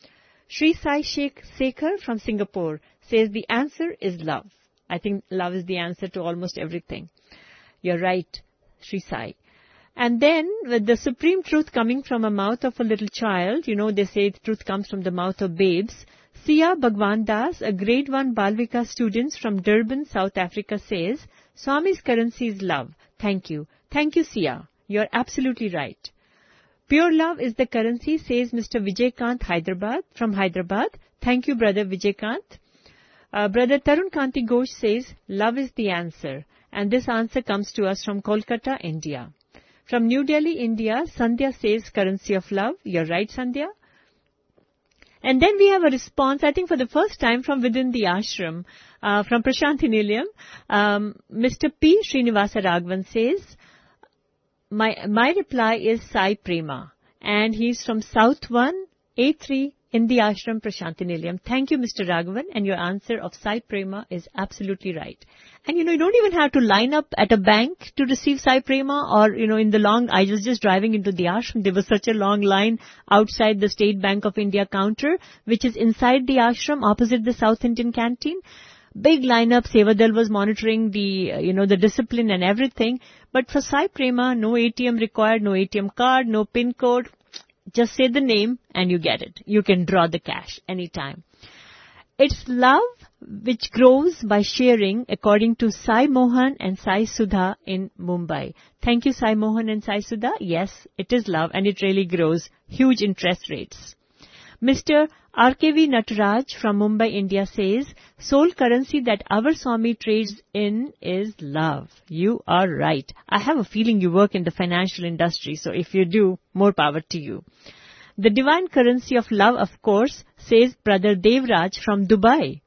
Sri Sai Sheikh Sekhar from Singapore says the answer is love. I think love is the answer to almost everything. You're right, Sri Sai. And then, with the supreme truth coming from a mouth of a little child, you know, they say the truth comes from the mouth of babes. Sia Bhagwan Das, a grade one Balvika student from Durban, South Africa, says, Swami's currency is love. Thank you. Thank you, Sia. You're absolutely right. Pure love is the currency, says Mister Vijay Hyderabad from Hyderabad. Thank you, Brother Vijay uh, Brother Tarun Kanti Ghosh says, love is the answer. And this answer comes to us from Kolkata, India. From New Delhi, India, Sandhya says currency of love. You're right, Sandhya. And then we have a response, I think for the first time from within the ashram, uh, from Prashanthi Nilayam. Um, Mister P. Srinivasa Raghavan says, my, my reply is Sai Prema. And he's from South one, A three in the ashram Prashanti Nilayam. Thank you, Mister Raghavan, and your answer of Sai Prema is absolutely right. And you know, you don't even have to line up at a bank to receive Sai Prema, or, you know, in the long, I was just driving into the ashram, there was such a long line outside the State Bank of India counter, which is inside the ashram, opposite the South Indian canteen. Big lineup, Sevadal was monitoring the, uh, you know, the discipline and everything. But for Sai Prema, no A T M required, no A T M card, no PIN code. Just say the name and you get it. You can draw the cash anytime. It's love which grows by sharing, according to Sai Mohan and Sai Sudha in Mumbai. Thank you, Sai Mohan and Sai Sudha. Yes, it is love and it really grows. Huge interest rates. Mister R K V Nataraj from Mumbai, India says, sole currency that our Swami trades in is love. You are right. I have a feeling you work in the financial industry, so if you do, more power to you. The divine currency of love, of course, says Brother Devraj from Dubai.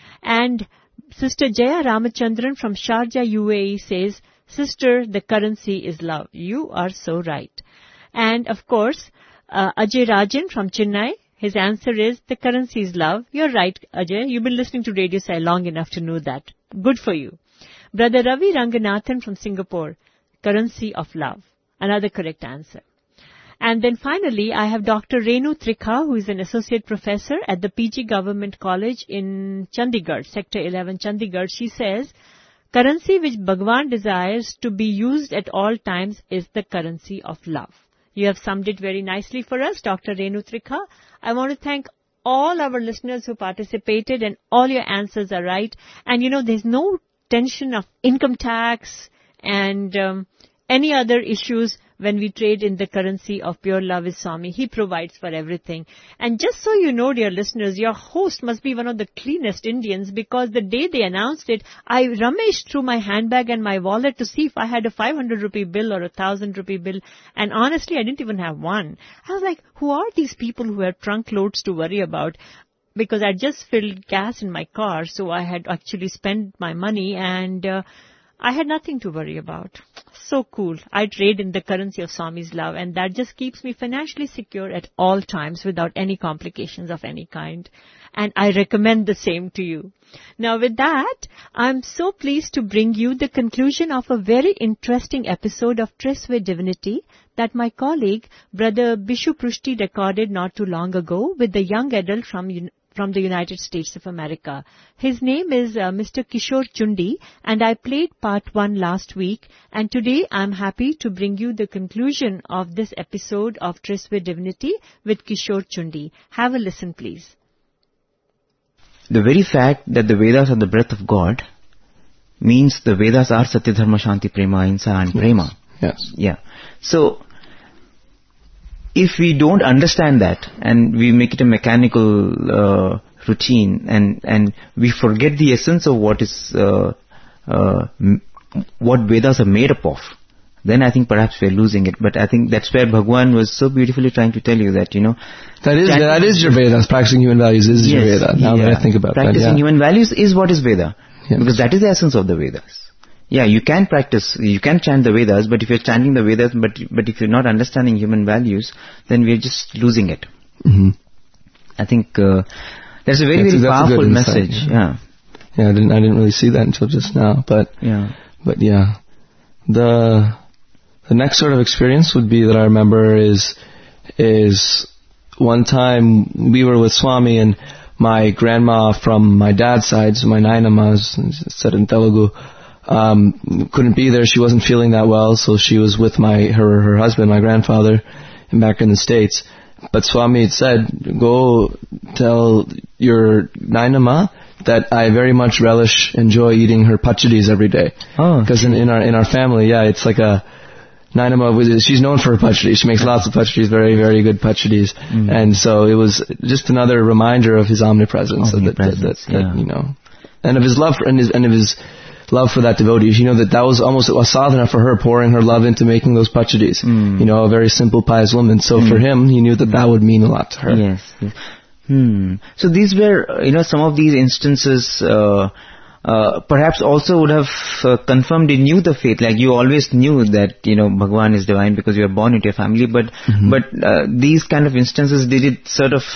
And Sister Jaya Ramachandran from Sharjah, U A E says, Sister, the currency is love. You are so right. And of course, uh, Ajay Rajan from Chennai, his answer is, the currency is love. You're right, Ajay. You've been listening to Radio Sai long enough to know that. Good for you. Brother Ravi Ranganathan from Singapore, currency of love. Another correct answer. And then finally, I have Doctor Renu Trikha, who is an associate professor at the P G Government College in Chandigarh, Sector eleven, Chandigarh. She says, currency which Bhagwan desires to be used at all times is the currency of love. You have summed it very nicely for us, Doctor Renu Trikha. I want to thank all our listeners who participated, and all your answers are right. And you know, there's no tension of income tax and um, any other issues when we trade in the currency of pure love is Swami. He provides for everything. And just so you know, dear listeners, your host must be one of the cleanest Indians, because the day they announced it, I rummaged through my handbag and my wallet to see if I had a five hundred rupee bill or a one thousand rupee bill. And honestly, I didn't even have one. I was like, who are these people who have trunk loads to worry about? Because I just filled gas in my car, so I had actually spent my money, and uh, I had nothing to worry about. So cool. I trade in the currency of Swami's love, and that just keeps me financially secure at all times without any complications of any kind. And I recommend the same to you. Now with that, I'm so pleased to bring you the conclusion of a very interesting episode of Tris with Divinity that my colleague, Brother Bishu Prushti, recorded not too long ago with the young adult from from the United States of America. His name is uh, Mister Kishore Chundi, and I played part one last week, and today I'm happy to bring you the conclusion of this episode of Tris with Divinity with Kishore Chundi. Have a listen, please. The very fact that the Vedas are the breath of God means the Vedas are Satya Dharma Shanti Prema Ahimsa and Prema. Yes. Yeah. So, if we don't understand that and we make it a mechanical uh, routine and, and we forget the essence of what is uh, uh, m- what Vedas are made up of, then I think perhaps we're losing it. But I think that's where Bhagwan was so beautifully trying to tell you that, you know, that is that is your Vedas. Practicing human values is yes, your Veda. Now yeah. that I think about Practicing that, yeah. human values is what is Veda, yes. because that is the essence of the Vedas. Yeah, you can practice, you can chant the Vedas, but if you're chanting the Vedas, but but if you're not understanding human values, then we're just losing it. Mm-hmm. I think uh, that's a very, that's, very that's powerful insight, message. Yeah. yeah, I didn't I didn't really see that until just now, but yeah, but yeah, the the next sort of experience would be that I remember is is one time we were with Swami and my grandma from my dad's side, so my Nainama, said in Telugu, um, couldn't be there. She wasn't feeling that well, so she was with my her her husband, my grandfather, back in the States. But Swami had said, go tell your Nainama that I very much relish, enjoy eating her pachadis every day. Oh. Because in, in our in our family, yeah, it's like a Nainama, she's known for her pachadis. She makes lots of pachadis, very, very good pachadis. Mm. And so it was just another reminder of his omnipresence, omnipresence that, that, that, yeah. that, you know, and of his love for, and his, and of his love for that devotee. You know, that that was almost a sadhana for her, pouring her love into making those pachadis. Mm. You know, a very simple, pious woman. So mm. for him, he knew that that would mean a lot to her. Yes. yes. Hmm. So these were, you know, some of these instances, uh, Uh, perhaps also would have uh, confirmed in you the faith, like you always knew that, you know, Bhagwan is divine because you are born into your family, but mm-hmm. but uh, these kind of instances, did it sort of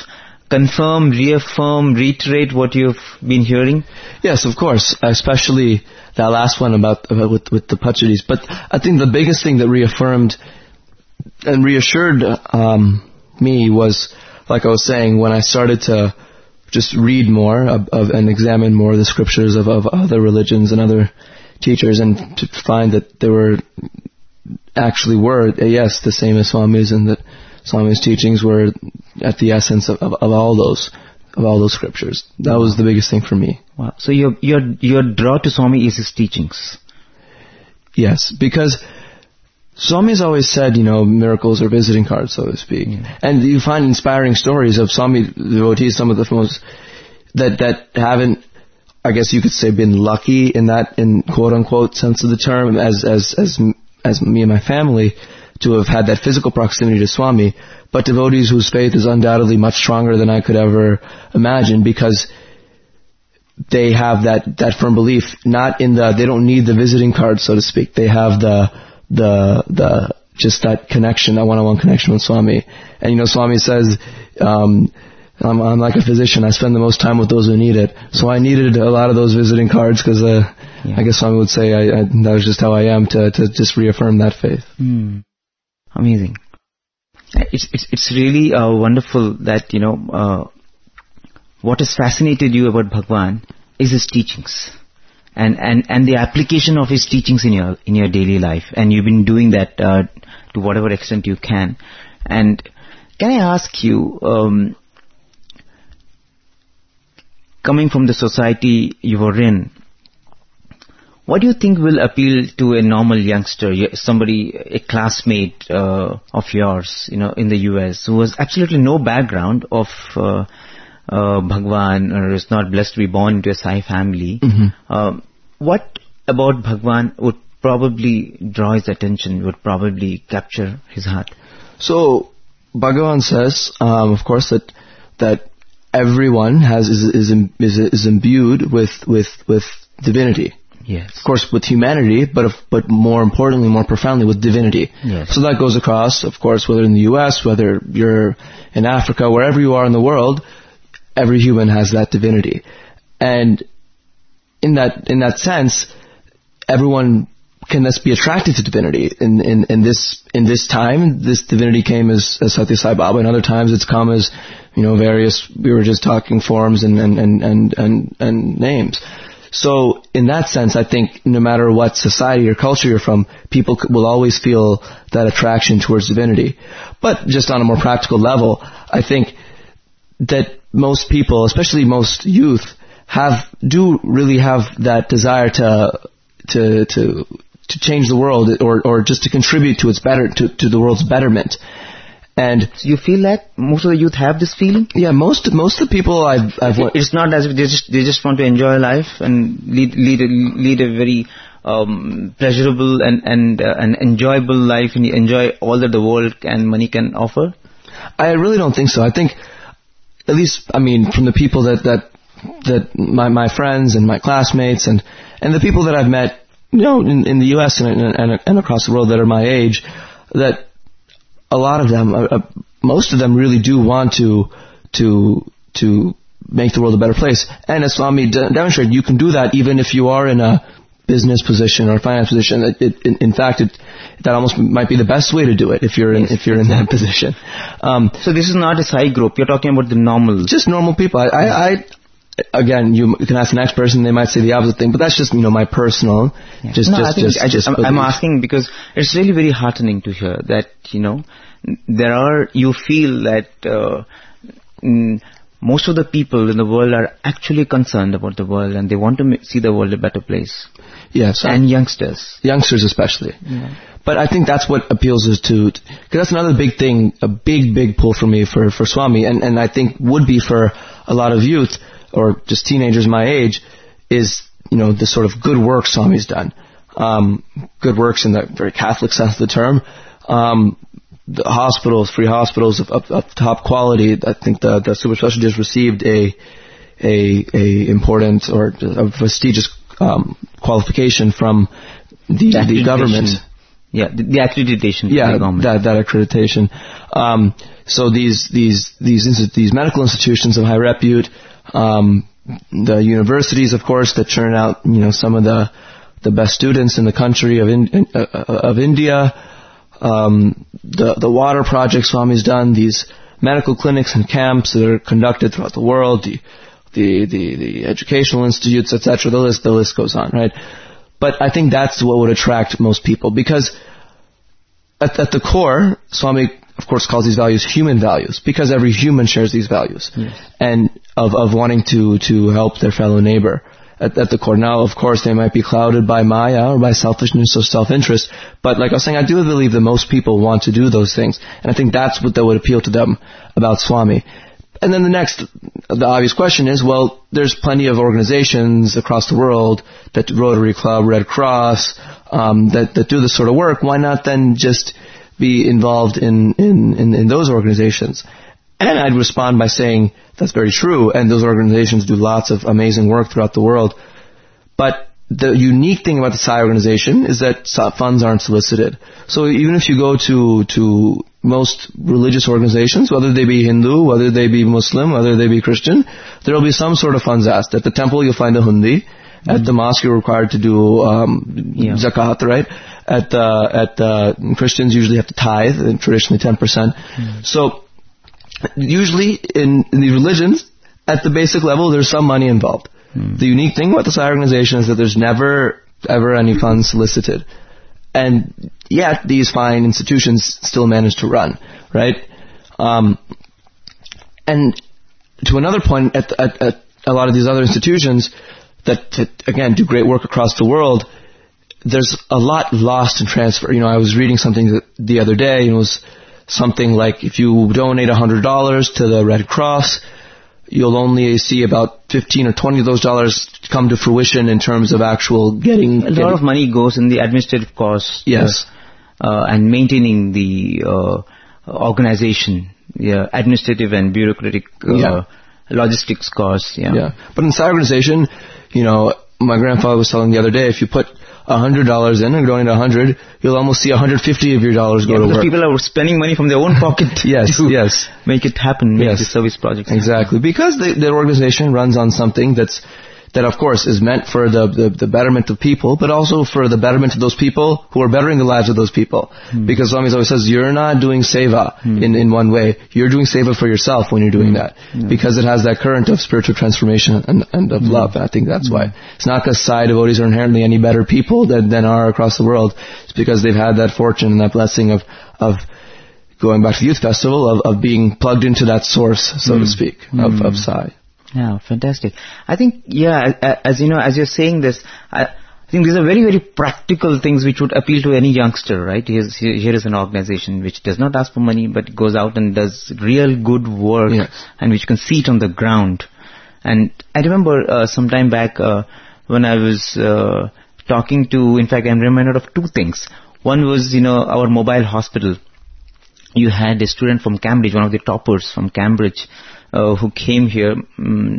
confirm, reaffirm, reiterate what you've been hearing? Yes, of course, especially that last one about, about with, with the Pachadis. But I think the biggest thing that reaffirmed and reassured um, me was, like I was saying, when I started to just read more of, of, and examine more of the scriptures of, of other religions and other teachers, and to find that there were actually were, yes, the same as Swami's, and that Swami's teachings were at the essence of, of, of all those of all those scriptures. That was the biggest thing for me. Wow. So your your your draw to Swami is his teachings. Yes, because Swami's always said, you know, miracles are visiting cards, so to speak. Yeah. And you find inspiring stories of Swami devotees, some of the most that that haven't, I guess you could say, been lucky in that, in quote unquote sense of the term, as as as as me and my family, to have had that physical proximity to Swami, but devotees whose faith is undoubtedly much stronger than I could ever imagine, because they have that, that firm belief, not in the, they don't need the visiting card, so to speak. They have the, the, the, just that connection, that one-on-one connection with Swami. And you know, Swami says, um, I'm, I'm like a physician. I spend the most time with those who need it. So I needed a lot of those visiting cards because, uh, yeah. I guess Swami would say I, I, that was just how I am, to, to just reaffirm that faith. Mm. Amazing. It's, it's, it's really uh, wonderful that, you know, uh, what has fascinated you about Bhagwan is his teachings. And, and, and the application of his teachings in your, in your daily life. And you've been doing that, uh, to whatever extent you can. And can I ask you, um, coming from the society you were in, what do you think will appeal to a normal youngster, somebody, a classmate uh, of yours, you know, in the U S, who has absolutely no background of uh, uh, Bhagwan, or is not blessed to be born into a Sai family? Mm-hmm. Um, what about Bhagwan would probably draw his attention, would probably capture his heart? So Bhagavan says, um, of course, that that everyone has is is is, is imbued with with with divinity. Yes. Of course, with humanity, but if, but more importantly, more profoundly, with divinity. Yes. So that goes across, of course, whether in the U S, whether you're in Africa, wherever you are in the world, every human has that divinity. And in that in that sense, everyone can thus be attracted to divinity. In in, in this in this time, this divinity came as, as Satya Sai Baba, and other times it's come as, you know, various, we were just talking forms and and and and, and, and names. So in that sense, I think no matter what society or culture you're from, people will always feel that attraction towards divinity. But just on a more practical level, I think that most people, especially most youth, have do really have that desire to to to to change the world, or or just to contribute to its better to, to the world's betterment. And so you feel that most of the youth have this feeling? Yeah, most most of the people I've, I've it's not as if they just they just want to enjoy life and lead lead a, lead a very um, pleasurable and and uh, an enjoyable life, and enjoy all that the world and money can offer. I really don't think so. I think, at least, I mean, from the people that that that my my friends and my classmates and and the people that I've met, you know, in, in the U S and, and and across the world that are my age, that a lot of them, uh, most of them really do want to to to make the world a better place. And as Swami de- demonstrated, you can do that even if you are in a business position or a finance position. It, it, in, in fact, it, that almost might be the best way to do it if you're in if you're in that position. Um, so this is not a side group. You're talking about the normal, just normal people. I, I, I again, you can ask the next person; they might say the opposite thing. But that's just, you know, my personal. Yeah. Just, no, just, I think just, I just, just I'm, I'm asking because it's really very heartening to hear that, you know, there are, you feel that uh, mm, most of the people in the world are actually concerned about the world, and they want to see the world a better place. Yes, and youngsters, youngsters especially. Yeah. But I think that's what appeals us to, because that's another big thing, a big, big pull for me for for Swami, and and I think would be for a lot of youth or just teenagers my age, is, you know, the sort of good work Swami's done. Um, good works in the very Catholic sense of the term. Um, the hospitals, free hospitals of, of, of top quality. I think the, the super specialty just received a, a, a important or a prestigious, um, qualification from the, the government. Yeah, the, the accreditation. Yeah, the government. that that accreditation. Um, so these these these insti- these medical institutions of high repute, um, the universities, of course, that churn out you know some of the the best students in the country of in, uh, of India. Um, the the water projects Swami's done, these medical clinics and camps that are conducted throughout the world, the the the, the educational institutes, et cetera. The list the list goes on, right? But I think that's what would attract most people, because at, at the core, Swami, of course, calls these values human values, because every human shares these values, yes. and of, of wanting to, to help their fellow neighbor at, at the core. Now, of course, they might be clouded by Maya or by selfishness or self-interest, but like I was saying, I do believe that most people want to do those things, and I think that's what that would appeal to them about Swami. And then the next, the obvious question is, well, there's plenty of organizations across the world, that Rotary Club, Red Cross, um, that, that do this sort of work. Why not then just be involved in, in, in, in those organizations? And I'd respond by saying that's very true, and those organizations do lots of amazing work throughout the world. But the unique thing about the Sai organization is that funds aren't solicited. So even if you go to, to most religious organizations, whether they be Hindu, whether they be Muslim, whether they be Christian, there will be some sort of funds asked. At the temple, you'll find a hundi. Mm-hmm. At the mosque, you're required to do um, yeah. zakat, right? At the at the Christians usually have to tithe, and traditionally ten percent. Mm-hmm. So usually in, in these religions, at the basic level, there's some money involved. Mm-hmm. The unique thing about the Sai organization is that there's never ever any funds solicited. And yet, these fine institutions still manage to run, right? Um, and to another point, at, at, at a lot of these other institutions that, that, again, do great work across the world, there's a lot lost in transfer. You know, I was reading something the other day, and it was something like, if you donate one hundred dollars to the Red Cross, you'll only see about fifteen or twenty of those dollars come to fruition in terms of actual getting... A lot getting of money goes in the administrative costs. Yes. Uh, uh, and maintaining the uh, organization, yeah, administrative and bureaucratic uh, yeah. logistics costs. Yeah. yeah. But in the Sai organization, you know, my grandfather was telling the other day, if you put one hundred dollars in and donate one hundred, you'll almost see one hundred fifty of your dollars go yeah, to because work. People are spending money from their own pocket yes, to yes. make it happen, make yes. the service projects Exactly. happen. Because the, their organization runs on something that's that, of course, is meant for the, the, the betterment of people, but also for the betterment of those people who are bettering the lives of those people. Hmm. Because Swami always says, you're not doing seva hmm. in, in one way. You're doing seva for yourself when you're doing hmm. that. Yeah. Because it has that current of spiritual transformation and, and of hmm. love. And I think that's hmm. why. It's not because Sai devotees are inherently any better people than, than are across the world. It's because they've had that fortune and that blessing of, of going back to the youth festival, of, of being plugged into that source, so hmm. to speak, hmm. of, of Sai. Yeah, fantastic. I think, yeah, as you know, as you're saying this, I, I think these are very, very practical things which would appeal to any youngster, right? Here's, here, here is an organization which does not ask for money, but goes out and does real good work, yes. and which can see it on the ground. And I remember uh, some time back uh, when I was uh, talking to, in fact, I'm reminded of two things. One was, you know, our mobile hospital. You had a student from Cambridge, one of the toppers from Cambridge, Uh, who came here um,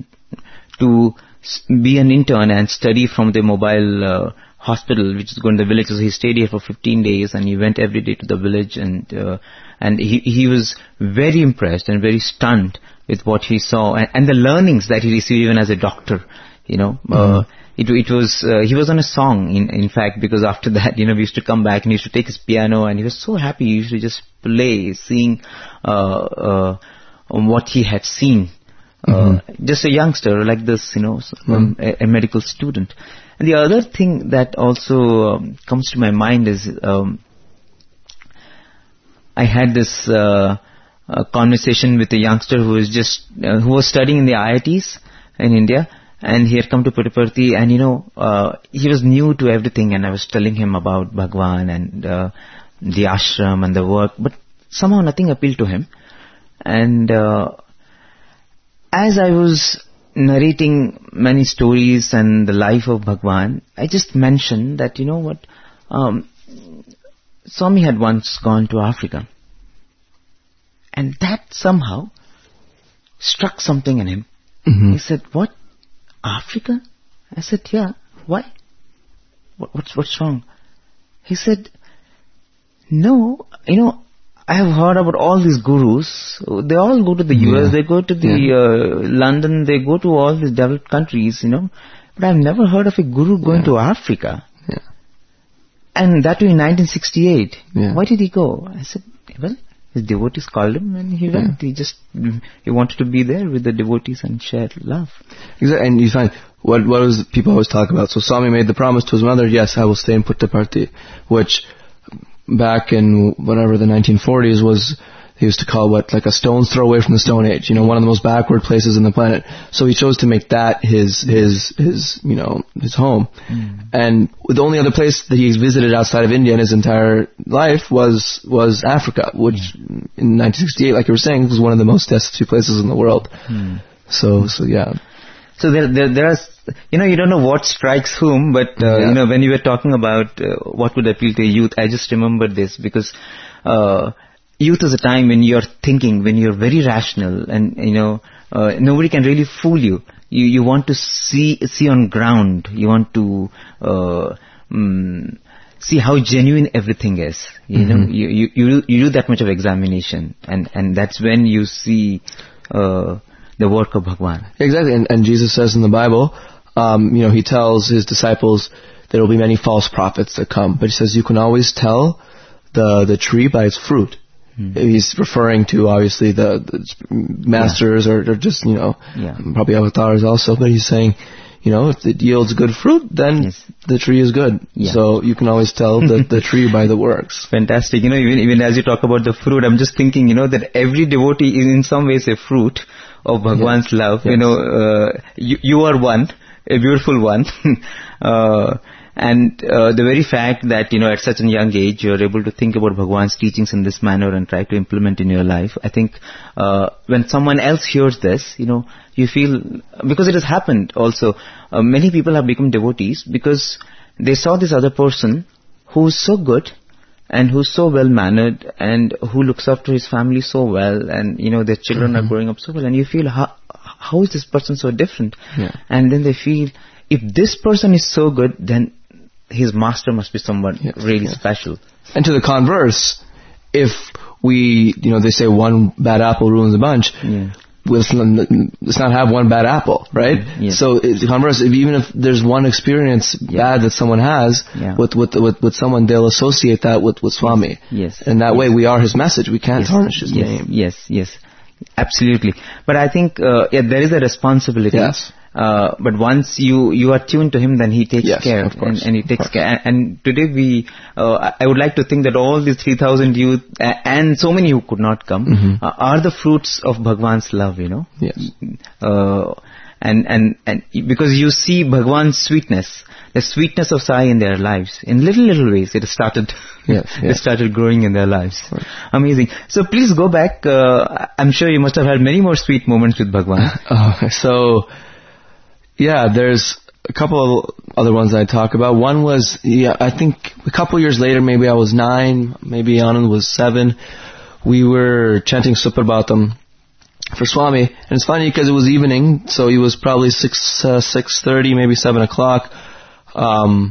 to s- be an intern and study from the mobile uh, hospital, which is going to the village. So he stayed here for fifteen days, and he went every day to the village, and uh, and he he was very impressed and very stunned with what he saw, and, and the learnings that he received even as a doctor. You know, mm-hmm. uh, it it was uh, he was on a song in in fact, because after that, you know, we used to come back and he used to take his piano, and he was so happy. He used to just play, sing. Uh, uh, on what he had seen, uh, mm-hmm. just a youngster like this, you know, um, mm-hmm. a, a medical student. And the other thing that also um, comes to my mind is um, I had this uh, uh, conversation with a youngster who was just uh, who was studying in the I I Ts in India, and he had come to Puttaparthi, and you know, uh, he was new to everything, and I was telling him about Bhagwan and uh, the ashram and the work, but somehow nothing appealed to him. And uh, as I was narrating many stories and the life of Bhagwan, I just mentioned that, you know what, um, Swami had once gone to Africa. And that somehow struck something in him. Mm-hmm. He said, what? Africa? I said, yeah. Why? What, what's, what's wrong? He said, No, you know, I have heard about all these gurus. They all go to the U S, Yeah. they go to the Yeah. uh, London, they go to all these developed countries, you know. But I've never heard of a guru going Yeah. to Africa. Yeah. And that too in nineteen sixty-eight. Yeah. Why did he go? I said, well, his devotees called him and he went. He just, he wanted to be there with the devotees and share love. Exactly, and you find what what was people always talk about. So Swami made the promise to his mother, yes, I will stay in Puttaparthi, which back in whatever the nineteen forties was, he used to call what like a stone's throw away from the Stone Age. You know, one of the most backward places on the planet. So he chose to make that his his his you know his home. Mm. And the only other place that he's visited outside of India in his entire life was was Africa, which mm. in nineteen sixty-eight, like you were saying, was one of the most destitute places in the world. Mm. So so yeah. So there, there, there are, you know, you don't know what strikes whom, but, uh, yeah. you know, when you were talking about uh, what would appeal to youth, I just remembered this because uh, youth is a time when you're thinking, when you're very rational and, you know, uh, nobody can really fool you. You you want to see see on ground. You want to uh, um, see how genuine everything is. You mm-hmm. know, you, you, you, you do that much of examination and, and that's when you see... Uh, the work of Bhagwan. Exactly, and, and Jesus says in the Bible, um, you know, he tells his disciples there will be many false prophets that come, but he says you can always tell the the tree by its fruit. Hmm. He's referring to obviously the, the masters yeah. or, or just you know yeah. probably avatars also, but he's saying, you know, if it yields good fruit, then yes. the tree is good. Yeah. So you can always tell the, the tree by the works. Fantastic. You know, even even as you talk about the fruit, I'm just thinking, you know, that every devotee is in some ways a fruit of Bhagwan's yeah. love. Yes. You know, uh, you, you are one, a beautiful one. uh, and uh, the very fact that, you know, at such a young age, you're able to think about Bhagwan's teachings in this manner and try to implement in your life. I think uh, when someone else hears this, you know, you feel, because it has happened also, uh, many people have become devotees because they saw this other person who's so good and who's so well-mannered and who looks after his family so well and, you know, their children mm-hmm. are growing up so well and you feel, how, how is this person so different? Yeah. And then they feel, if this person is so good, then his master must be someone yes, really yes. special. And to the converse, if we, you know, they say one bad apple ruins a bunch, yeah. let's, let's not have one bad apple, right? Yeah. So the converse, if, even if there's one experience yeah. bad that someone has yeah. with, with with with someone, they'll associate that with, with Swami. Yes. And that yes. way we are his message. We can't yes. tarnish his yes. name. Yes, yes. Absolutely. But I think uh, yeah, there is a responsibility. Yes. Uh, but once you, you are tuned to him, then he takes yes, care, of course, and, and he takes of care. And, and today we, uh, I would like to think that all these three thousand youth uh, and so many who could not come mm-hmm. uh, are the fruits of Bhagwan's love, you know. Yes. Uh, and and and because you see Bhagwan's sweetness, the sweetness of Sai in their lives, in little little ways, it started. Yes, yes. It started growing in their lives. Right. Amazing. So please go back. Uh, I'm sure you must have had many more sweet moments with Bhagwan. uh, so. Yeah, there's a couple of other ones I talk about. One was, yeah, I think a couple years later, maybe I was nine, maybe Anand was seven. We were chanting Suprabhatam for Swami, and it's funny because it was evening, so it was probably six, uh, six thirty, maybe seven o'clock. Um,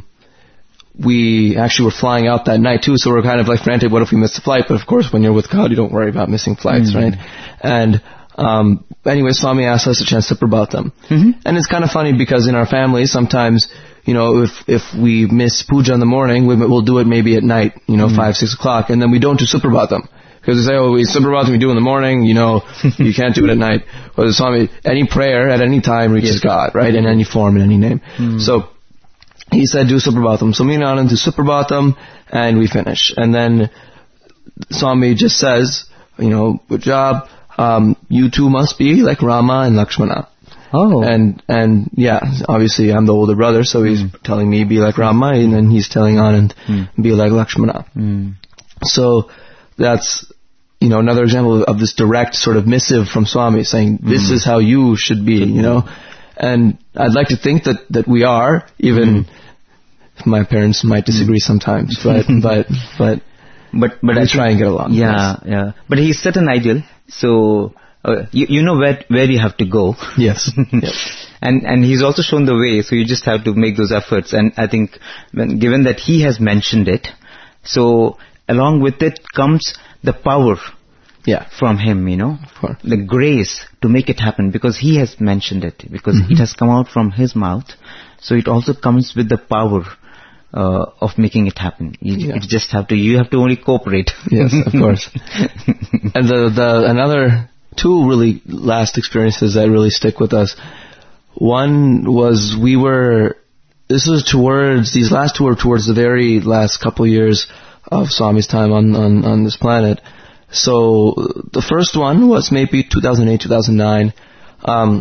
we actually were flying out that night too, so we we're kind of like frantic. What if we missed the flight? But of course, when you're with God, you don't worry about missing flights, mm-hmm. right? And Um, anyway, Swami asked us to chant Suprabhatam. Mm-hmm. And it's kind of funny because in our family, sometimes, you know, if, if we miss puja in the morning, we, we'll do it maybe at night, you know, mm-hmm. five, six o'clock, and then we don't do Suprabhatam. Because we say, oh, we Suprabhatam we do in the morning, you know, you can't do it at night. Well, Swami, any prayer at any time reaches yes. God, right? In any form, in any name. Mm-hmm. So, he said do Suprabhatam. So me and Anand do Suprabhatam, and we finish. And then Swami just says, you know, good job. Um, you two must be like Rama and Lakshmana. Oh. And, and yeah, obviously I'm the older brother, so he's mm. telling me be like Rama, and then he's telling Anand mm. be like Lakshmana. Mm. So that's, you know, another example of this direct sort of missive from Swami saying, this mm. is how you should be, you know. And I'd like to think that, that we are, even mm. if my parents might disagree mm. sometimes, but, but, but, but, but I I try and get along. Yeah, yes. yeah. But he's set an ideal. So, uh, you, you know where where you have to go. Yes. Yep. And and he's also shown the way, so you just have to make those efforts. And I think, when, given that he has mentioned it, so along with it comes the power Yeah. from him, you know, Sure. the grace to make it happen, because he has mentioned it, because Mhm. it has come out from his mouth. So it also comes with the power uh, of making it happen. You, Yeah. you just have to, you have to only cooperate. Yes, of course. And the, the another two really last experiences that really stick with us. One was we were, this was towards, these last two were towards the very last couple years of Swami's time on, on, on this planet. So the first one was maybe two thousand eight, two thousand nine. Um,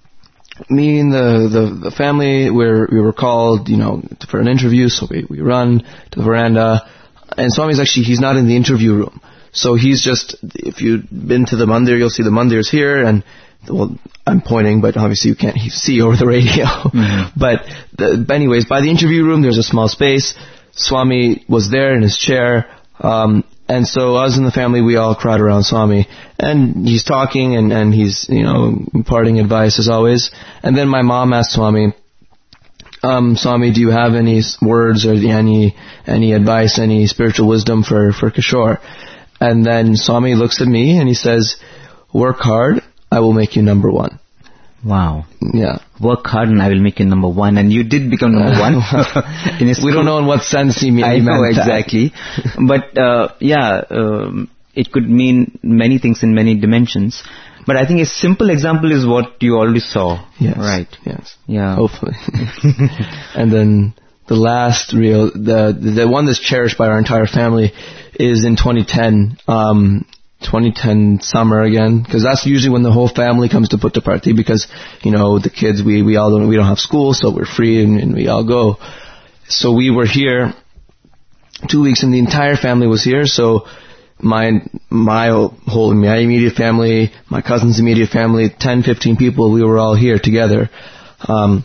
me and the, the, the family, we're, we were called, you know, for an interview, so we, we run to the veranda. And Swami's actually, he's not in the interview room. So he's just, if you've been to the mandir, you'll see the mandir's here, and, well, I'm pointing, but obviously you can't see over the radio. Mm-hmm. But, the, but anyways, by the interview room, there's a small space. Swami was there in his chair, um, and so us and the family, we all crowd around Swami. And he's talking, and, and he's, you know, imparting advice as always. And then my mom asked Swami, um, Swami, do you have any words or any any advice, any spiritual wisdom for, for Kishore? And then Swami looks at me and he says, work hard, I will make you number one. Wow. Yeah. Work hard and I will make you number one. And you did become number one. in we don't know in what sense he, mean, I he know meant exactly. But, uh, yeah, um, it could mean many things in many dimensions. But I think a simple example is what you already saw. Yes. Right. Yes. Yeah. Hopefully. And then the last real, the the one that's cherished by our entire family is in twenty ten. Um, twenty ten summer again, because that's usually when the whole family comes to Puttaparthi, because, you know, the kids, we, we all don't, we don't have school, so we're free and, and we all go. So we were here two weeks and the entire family was here, so my, my whole, my immediate family, my cousin's immediate family, ten, fifteen people, we were all here together. Um,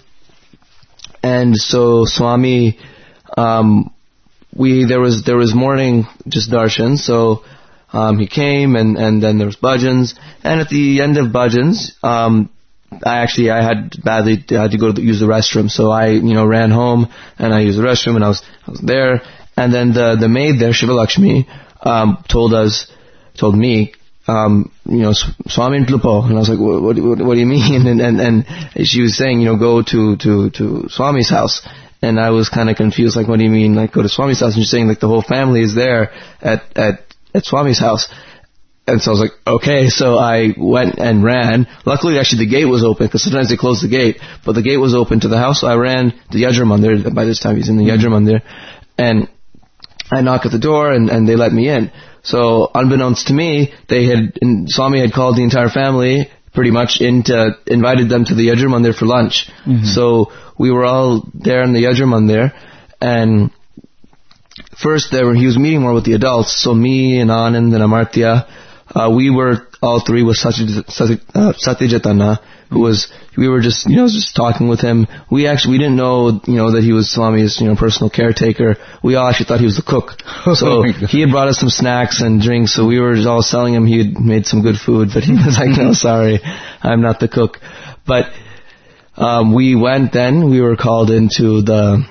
and so Swami, um, we, there was, there was morning just darshan, so Um, he came, and, and then there was bhajans, and at the end of bhajans, um, I actually, I had badly, I had to go to the, use the restroom, so I, you know, ran home, and I used the restroom, and I was, I was there, and then the, the maid there, Shivalakshmi, um, told us, told me, um, you know, Swami in Tlupo, and I was like, what, what, what, what do you mean? And, and, and she was saying, you know, go to, to, to Swami's house. And I was kind of confused, like, what do you mean, like, go to Swami's house? And she's saying, like, the whole family is there at, at, at Swami's house. And so I was like, okay, so I went and ran. Luckily, actually, the gate was open, because sometimes they close the gate, but the gate was open to the house, so I ran to Yajur Mandir. By this time, he's in the Yajur Mandir. And I knocked at the door, and, and they let me in. So, unbeknownst to me, they had, and Swami had called the entire family, pretty much, into, invited them to the Yajur Mandir for lunch. Mm-hmm. So, we were all there in the Yajur Mandir, and first, there were, he was meeting more with the adults, so me and Anand and Amartya, uh, we were all three with Satya, Satya, uh, Satyajatana, who was, we were just, you know, just talking with him. We actually, we didn't know, you know, that he was Swami's, you know, personal caretaker. We all actually thought he was the cook. So, oh he had brought us some snacks and drinks, so we were all selling him, he had made some good food, but he was like, no, sorry, I'm not the cook. But, um, we went then, we were called into the,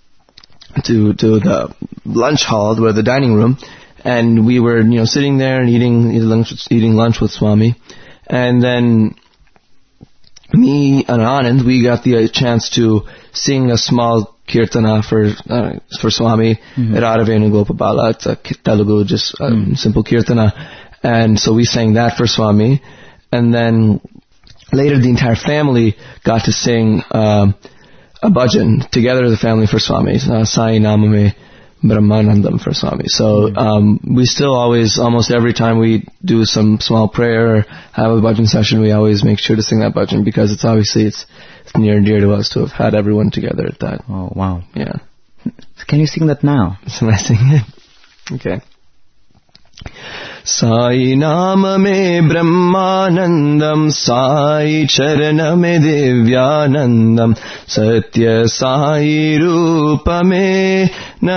to to the lunch hall, where the dining room, and we were, you know, sitting there and eating eating lunch, eating lunch with Swami, and then me and Anand, we got the chance to sing a small kirtana for uh, for Swami, mm-hmm. Radha Venugopala. It's a Telugu, just a mm. simple kirtana, and so we sang that for Swami, and then later the entire family got to sing Um, a bhajan together as a family for Swami, uh, Sai Namame Brahmanandam for Swami. So um, we still always, almost every time we do some small prayer or have a bhajan session, we always make sure to sing that bhajan, because it's obviously it's, it's near and dear to us to have had everyone together at that. Oh, wow. Yeah. Can you sing that now? So I sing it. Okay. Sai Nama me Brahmanandam, Sai Charana me Divyanandam, Satya Sai Rupa me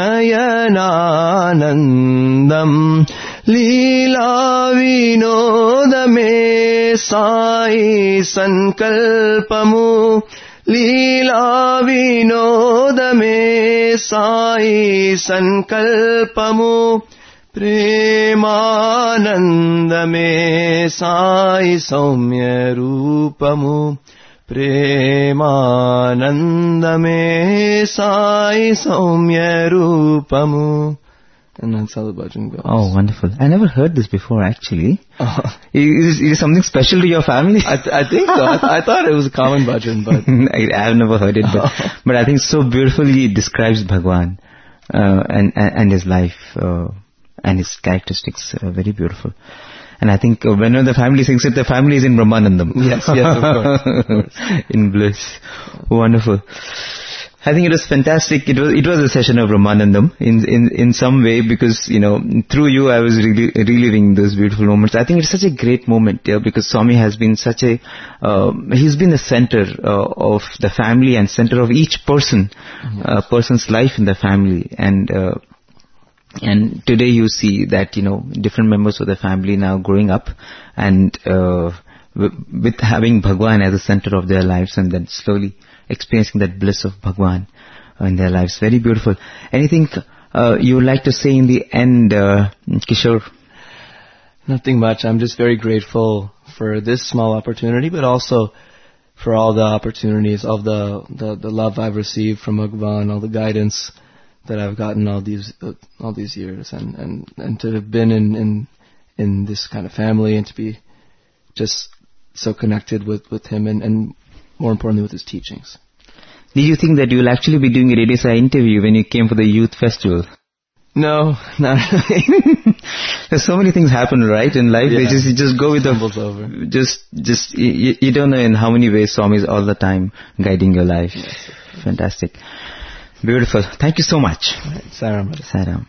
Nayananandam, Leela Vinoda me Sai Sankalpamu, Leela Vinoda me Sai Sankalpamu, ప్రేమానందమే Sai Soumya రూపము ప్రేమానందమే సాయి సౌమ్య రూపము. And that's how the bhajan goes. Oh, wonderful. I never heard this before, actually. Oh. Is, is it something special to your family? I, th- I think so. I, th- I thought it was a common bhajan, but... I, I have never heard it, but, but I think so beautifully it describes Bhagwan uh, and, and, and his life uh, and his characteristics. Uh, very beautiful. And I think uh, whenever the family sings it, the family is in Brahmanandam. Yes, yes, of course. Of course. In bliss. Wonderful. I think it was fantastic. It was it was a session of Brahmanandam in in in some way, because you know through you I was really reliving those beautiful moments. I think it's such a great moment, yeah, because Swami has been such a uh, he's been the center uh, of the family and center of each person, yes. uh, person's life in the family, and uh, and today you see that you know different members of the family now growing up and uh, w- with having Bhagwan as the center of their lives, and then slowly experiencing that bliss of Bhagwan in their lives. Very beautiful. Anything uh, you would like to say in the end, uh, Kishore? Nothing much. I'm just very grateful for this small opportunity, but also for all the opportunities, all the, the, the love I've received from Bhagwan, all the guidance that I've gotten all these uh, all these years, and, and, and to have been in, in in this kind of family, and to be just so connected with, with him, and, and more importantly with his teachings. Did you think that you will actually be doing a Radio Sai interview when you came for the youth festival? No, not really. There's so many things happen, right, in life. Yeah. They just you just go with the over. Just just you, you don't know in how many ways Swami is all the time guiding your life. Yes. Fantastic, beautiful. Thank you so much. Right. Saram. Saram.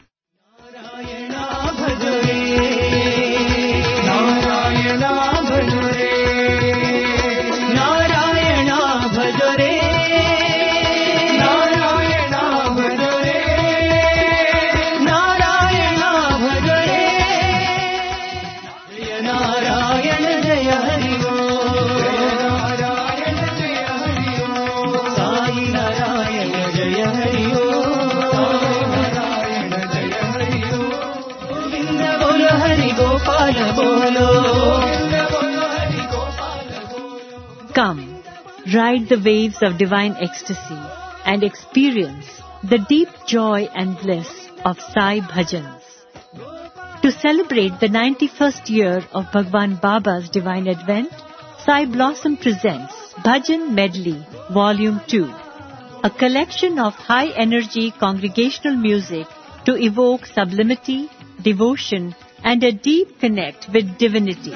Come, ride the waves of divine ecstasy and experience the deep joy and bliss of Sai Bhajans. To celebrate the ninety-first year of Bhagwan Baba's Divine Advent, Sai Blossom presents Bhajan Medley Volume two, a collection of high-energy congregational music to evoke sublimity, devotion, and a deep connect with divinity.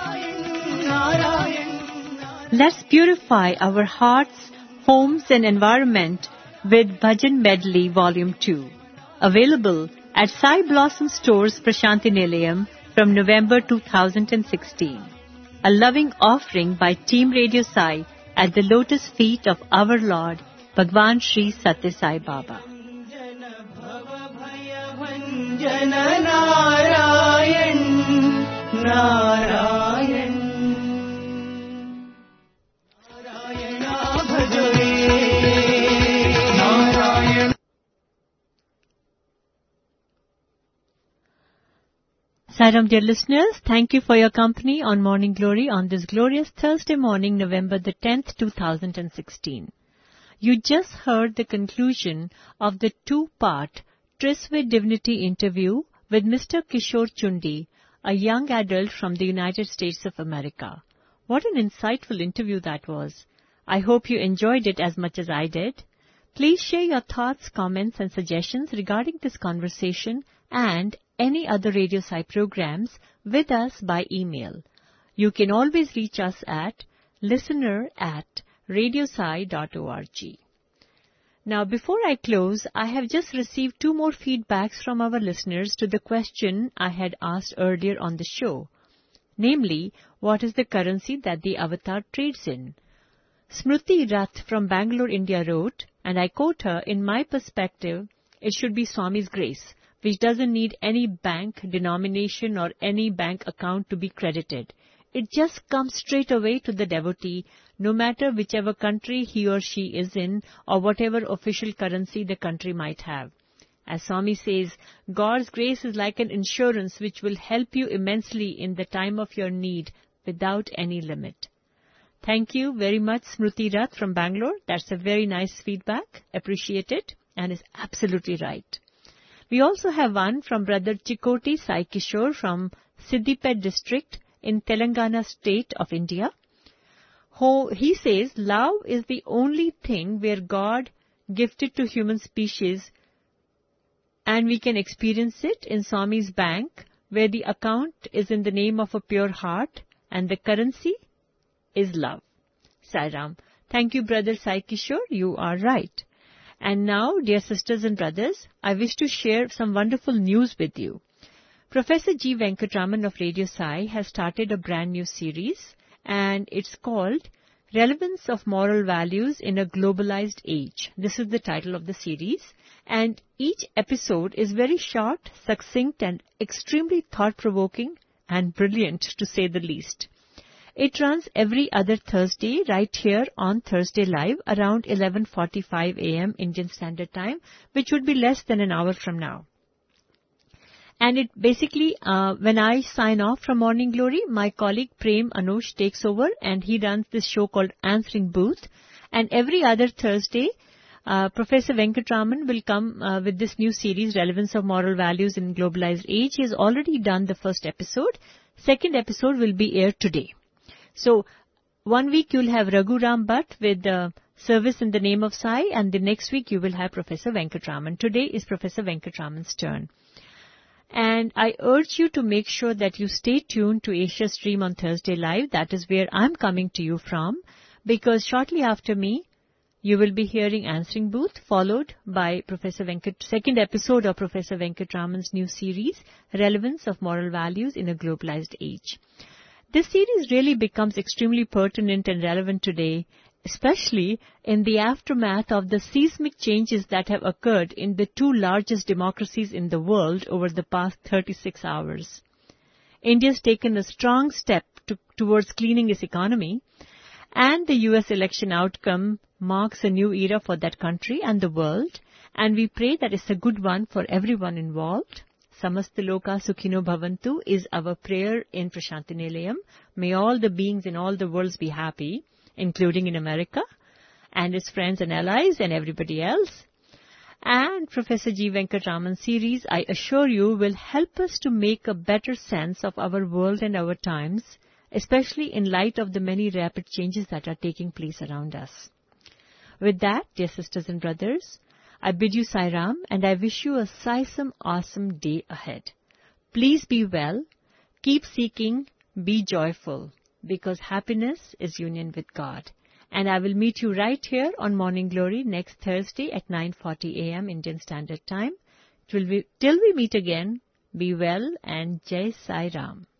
Let's purify our hearts, homes, and environment with Bhajan Medley Volume two, available at Sai Blossom Stores, Prashanti Nilayam from November two thousand sixteen. A loving offering by Team Radio Sai at the lotus feet of our Lord, Bhagwan Shri Satya Sai Baba. Narayan, Sairam, dear listeners, thank you for your company on Morning Glory on this glorious Thursday morning, November the tenth, two thousand sixteen. You just heard the conclusion of the two-part Tris with Divinity interview with Mister Kishore Chundi, a young adult from the United States of America. What an insightful interview that was. I hope you enjoyed it as much as I did. Please share your thoughts, comments and suggestions regarding this conversation and any other Radio Sai programs with us by email. You can always reach us at listener at radiosai dot org. Now, before I close, I have just received two more feedbacks from our listeners to the question I had asked earlier on the show. Namely, what is the currency that the avatar trades in? Smriti Rath from Bangalore, India wrote, and I quote her, "In my perspective, it should be Swami's grace, which doesn't need any bank denomination or any bank account to be credited. It just comes straight away to the devotee, no matter whichever country he or she is in or whatever official currency the country might have. As Swami says, God's grace is like an insurance which will help you immensely in the time of your need without any limit. Thank you very much, Smruti Rath from Bangalore. That's a very nice feedback. Appreciate it, and is absolutely right. We also have one from Brother Chikoti Sai Kishore from Siddipet district in Telangana state of India. He says, love is the only thing where God gifted to human species, and we can experience it in Swami's bank, where the account is in the name of a pure heart and the currency is love. Sai Ram. Thank you, Brother Sai Kishore. You are right. And now, dear sisters and brothers, I wish to share some wonderful news with you. Professor G. Venkatraman of Radio Sai has started a brand new series, and it's called Relevance of Moral Values in a Globalized Age. This is the title of the series, and each episode is very short, succinct, and extremely thought-provoking and brilliant, to say the least. It runs every other Thursday right here on Thursday Live around eleven forty-five a.m. Indian Standard Time, which would be less than an hour from now. And it basically, uh, when I sign off from Morning Glory, my colleague Prem Anush takes over, and he runs this show called Answering Booth. And every other Thursday, uh, Professor Venkatraman will come uh, with this new series, Relevance of Moral Values in Globalized Age. He has already done the first episode. Second episode will be aired today. So, one week you'll have Raghu Ram Bhatt with uh, Service in the Name of Sai, and the next week you will have Professor Venkatraman. Today is Professor Venkatraman's turn. And I urge you to make sure that you stay tuned to Asia Stream on Thursday Live. That is where I'm coming to you from, because shortly after me, you will be hearing Answering Booth, followed by Professor Venkat, second episode of Professor Venkatraman's new series, Relevance of Moral Values in a Globalized Age. This series really becomes extremely pertinent and relevant today, especially in the aftermath of the seismic changes that have occurred in the two largest democracies in the world over the past thirty-six hours. India has taken a strong step to, towards cleaning its economy, and the U S election outcome marks a new era for that country and the world, and we pray that it's a good one for everyone involved. Samasta Loka Sukhino Bhavantu is our prayer in Prashanti Nilayam. May all the beings in all the worlds be happy, including in America, and its friends and allies and everybody else. And Professor G. Venkatraman series, I assure you, will help us to make a better sense of our world and our times, especially in light of the many rapid changes that are taking place around us. With that, dear sisters and brothers, I bid you Sai Ram, and I wish you a Sai-some awesome day ahead. Please be well, keep seeking, be joyful, because happiness is union with God. And I will meet you right here on Morning Glory next Thursday at nine forty a.m. Indian Standard Time. Till we, till we meet again, be well and Jai Sai Ram.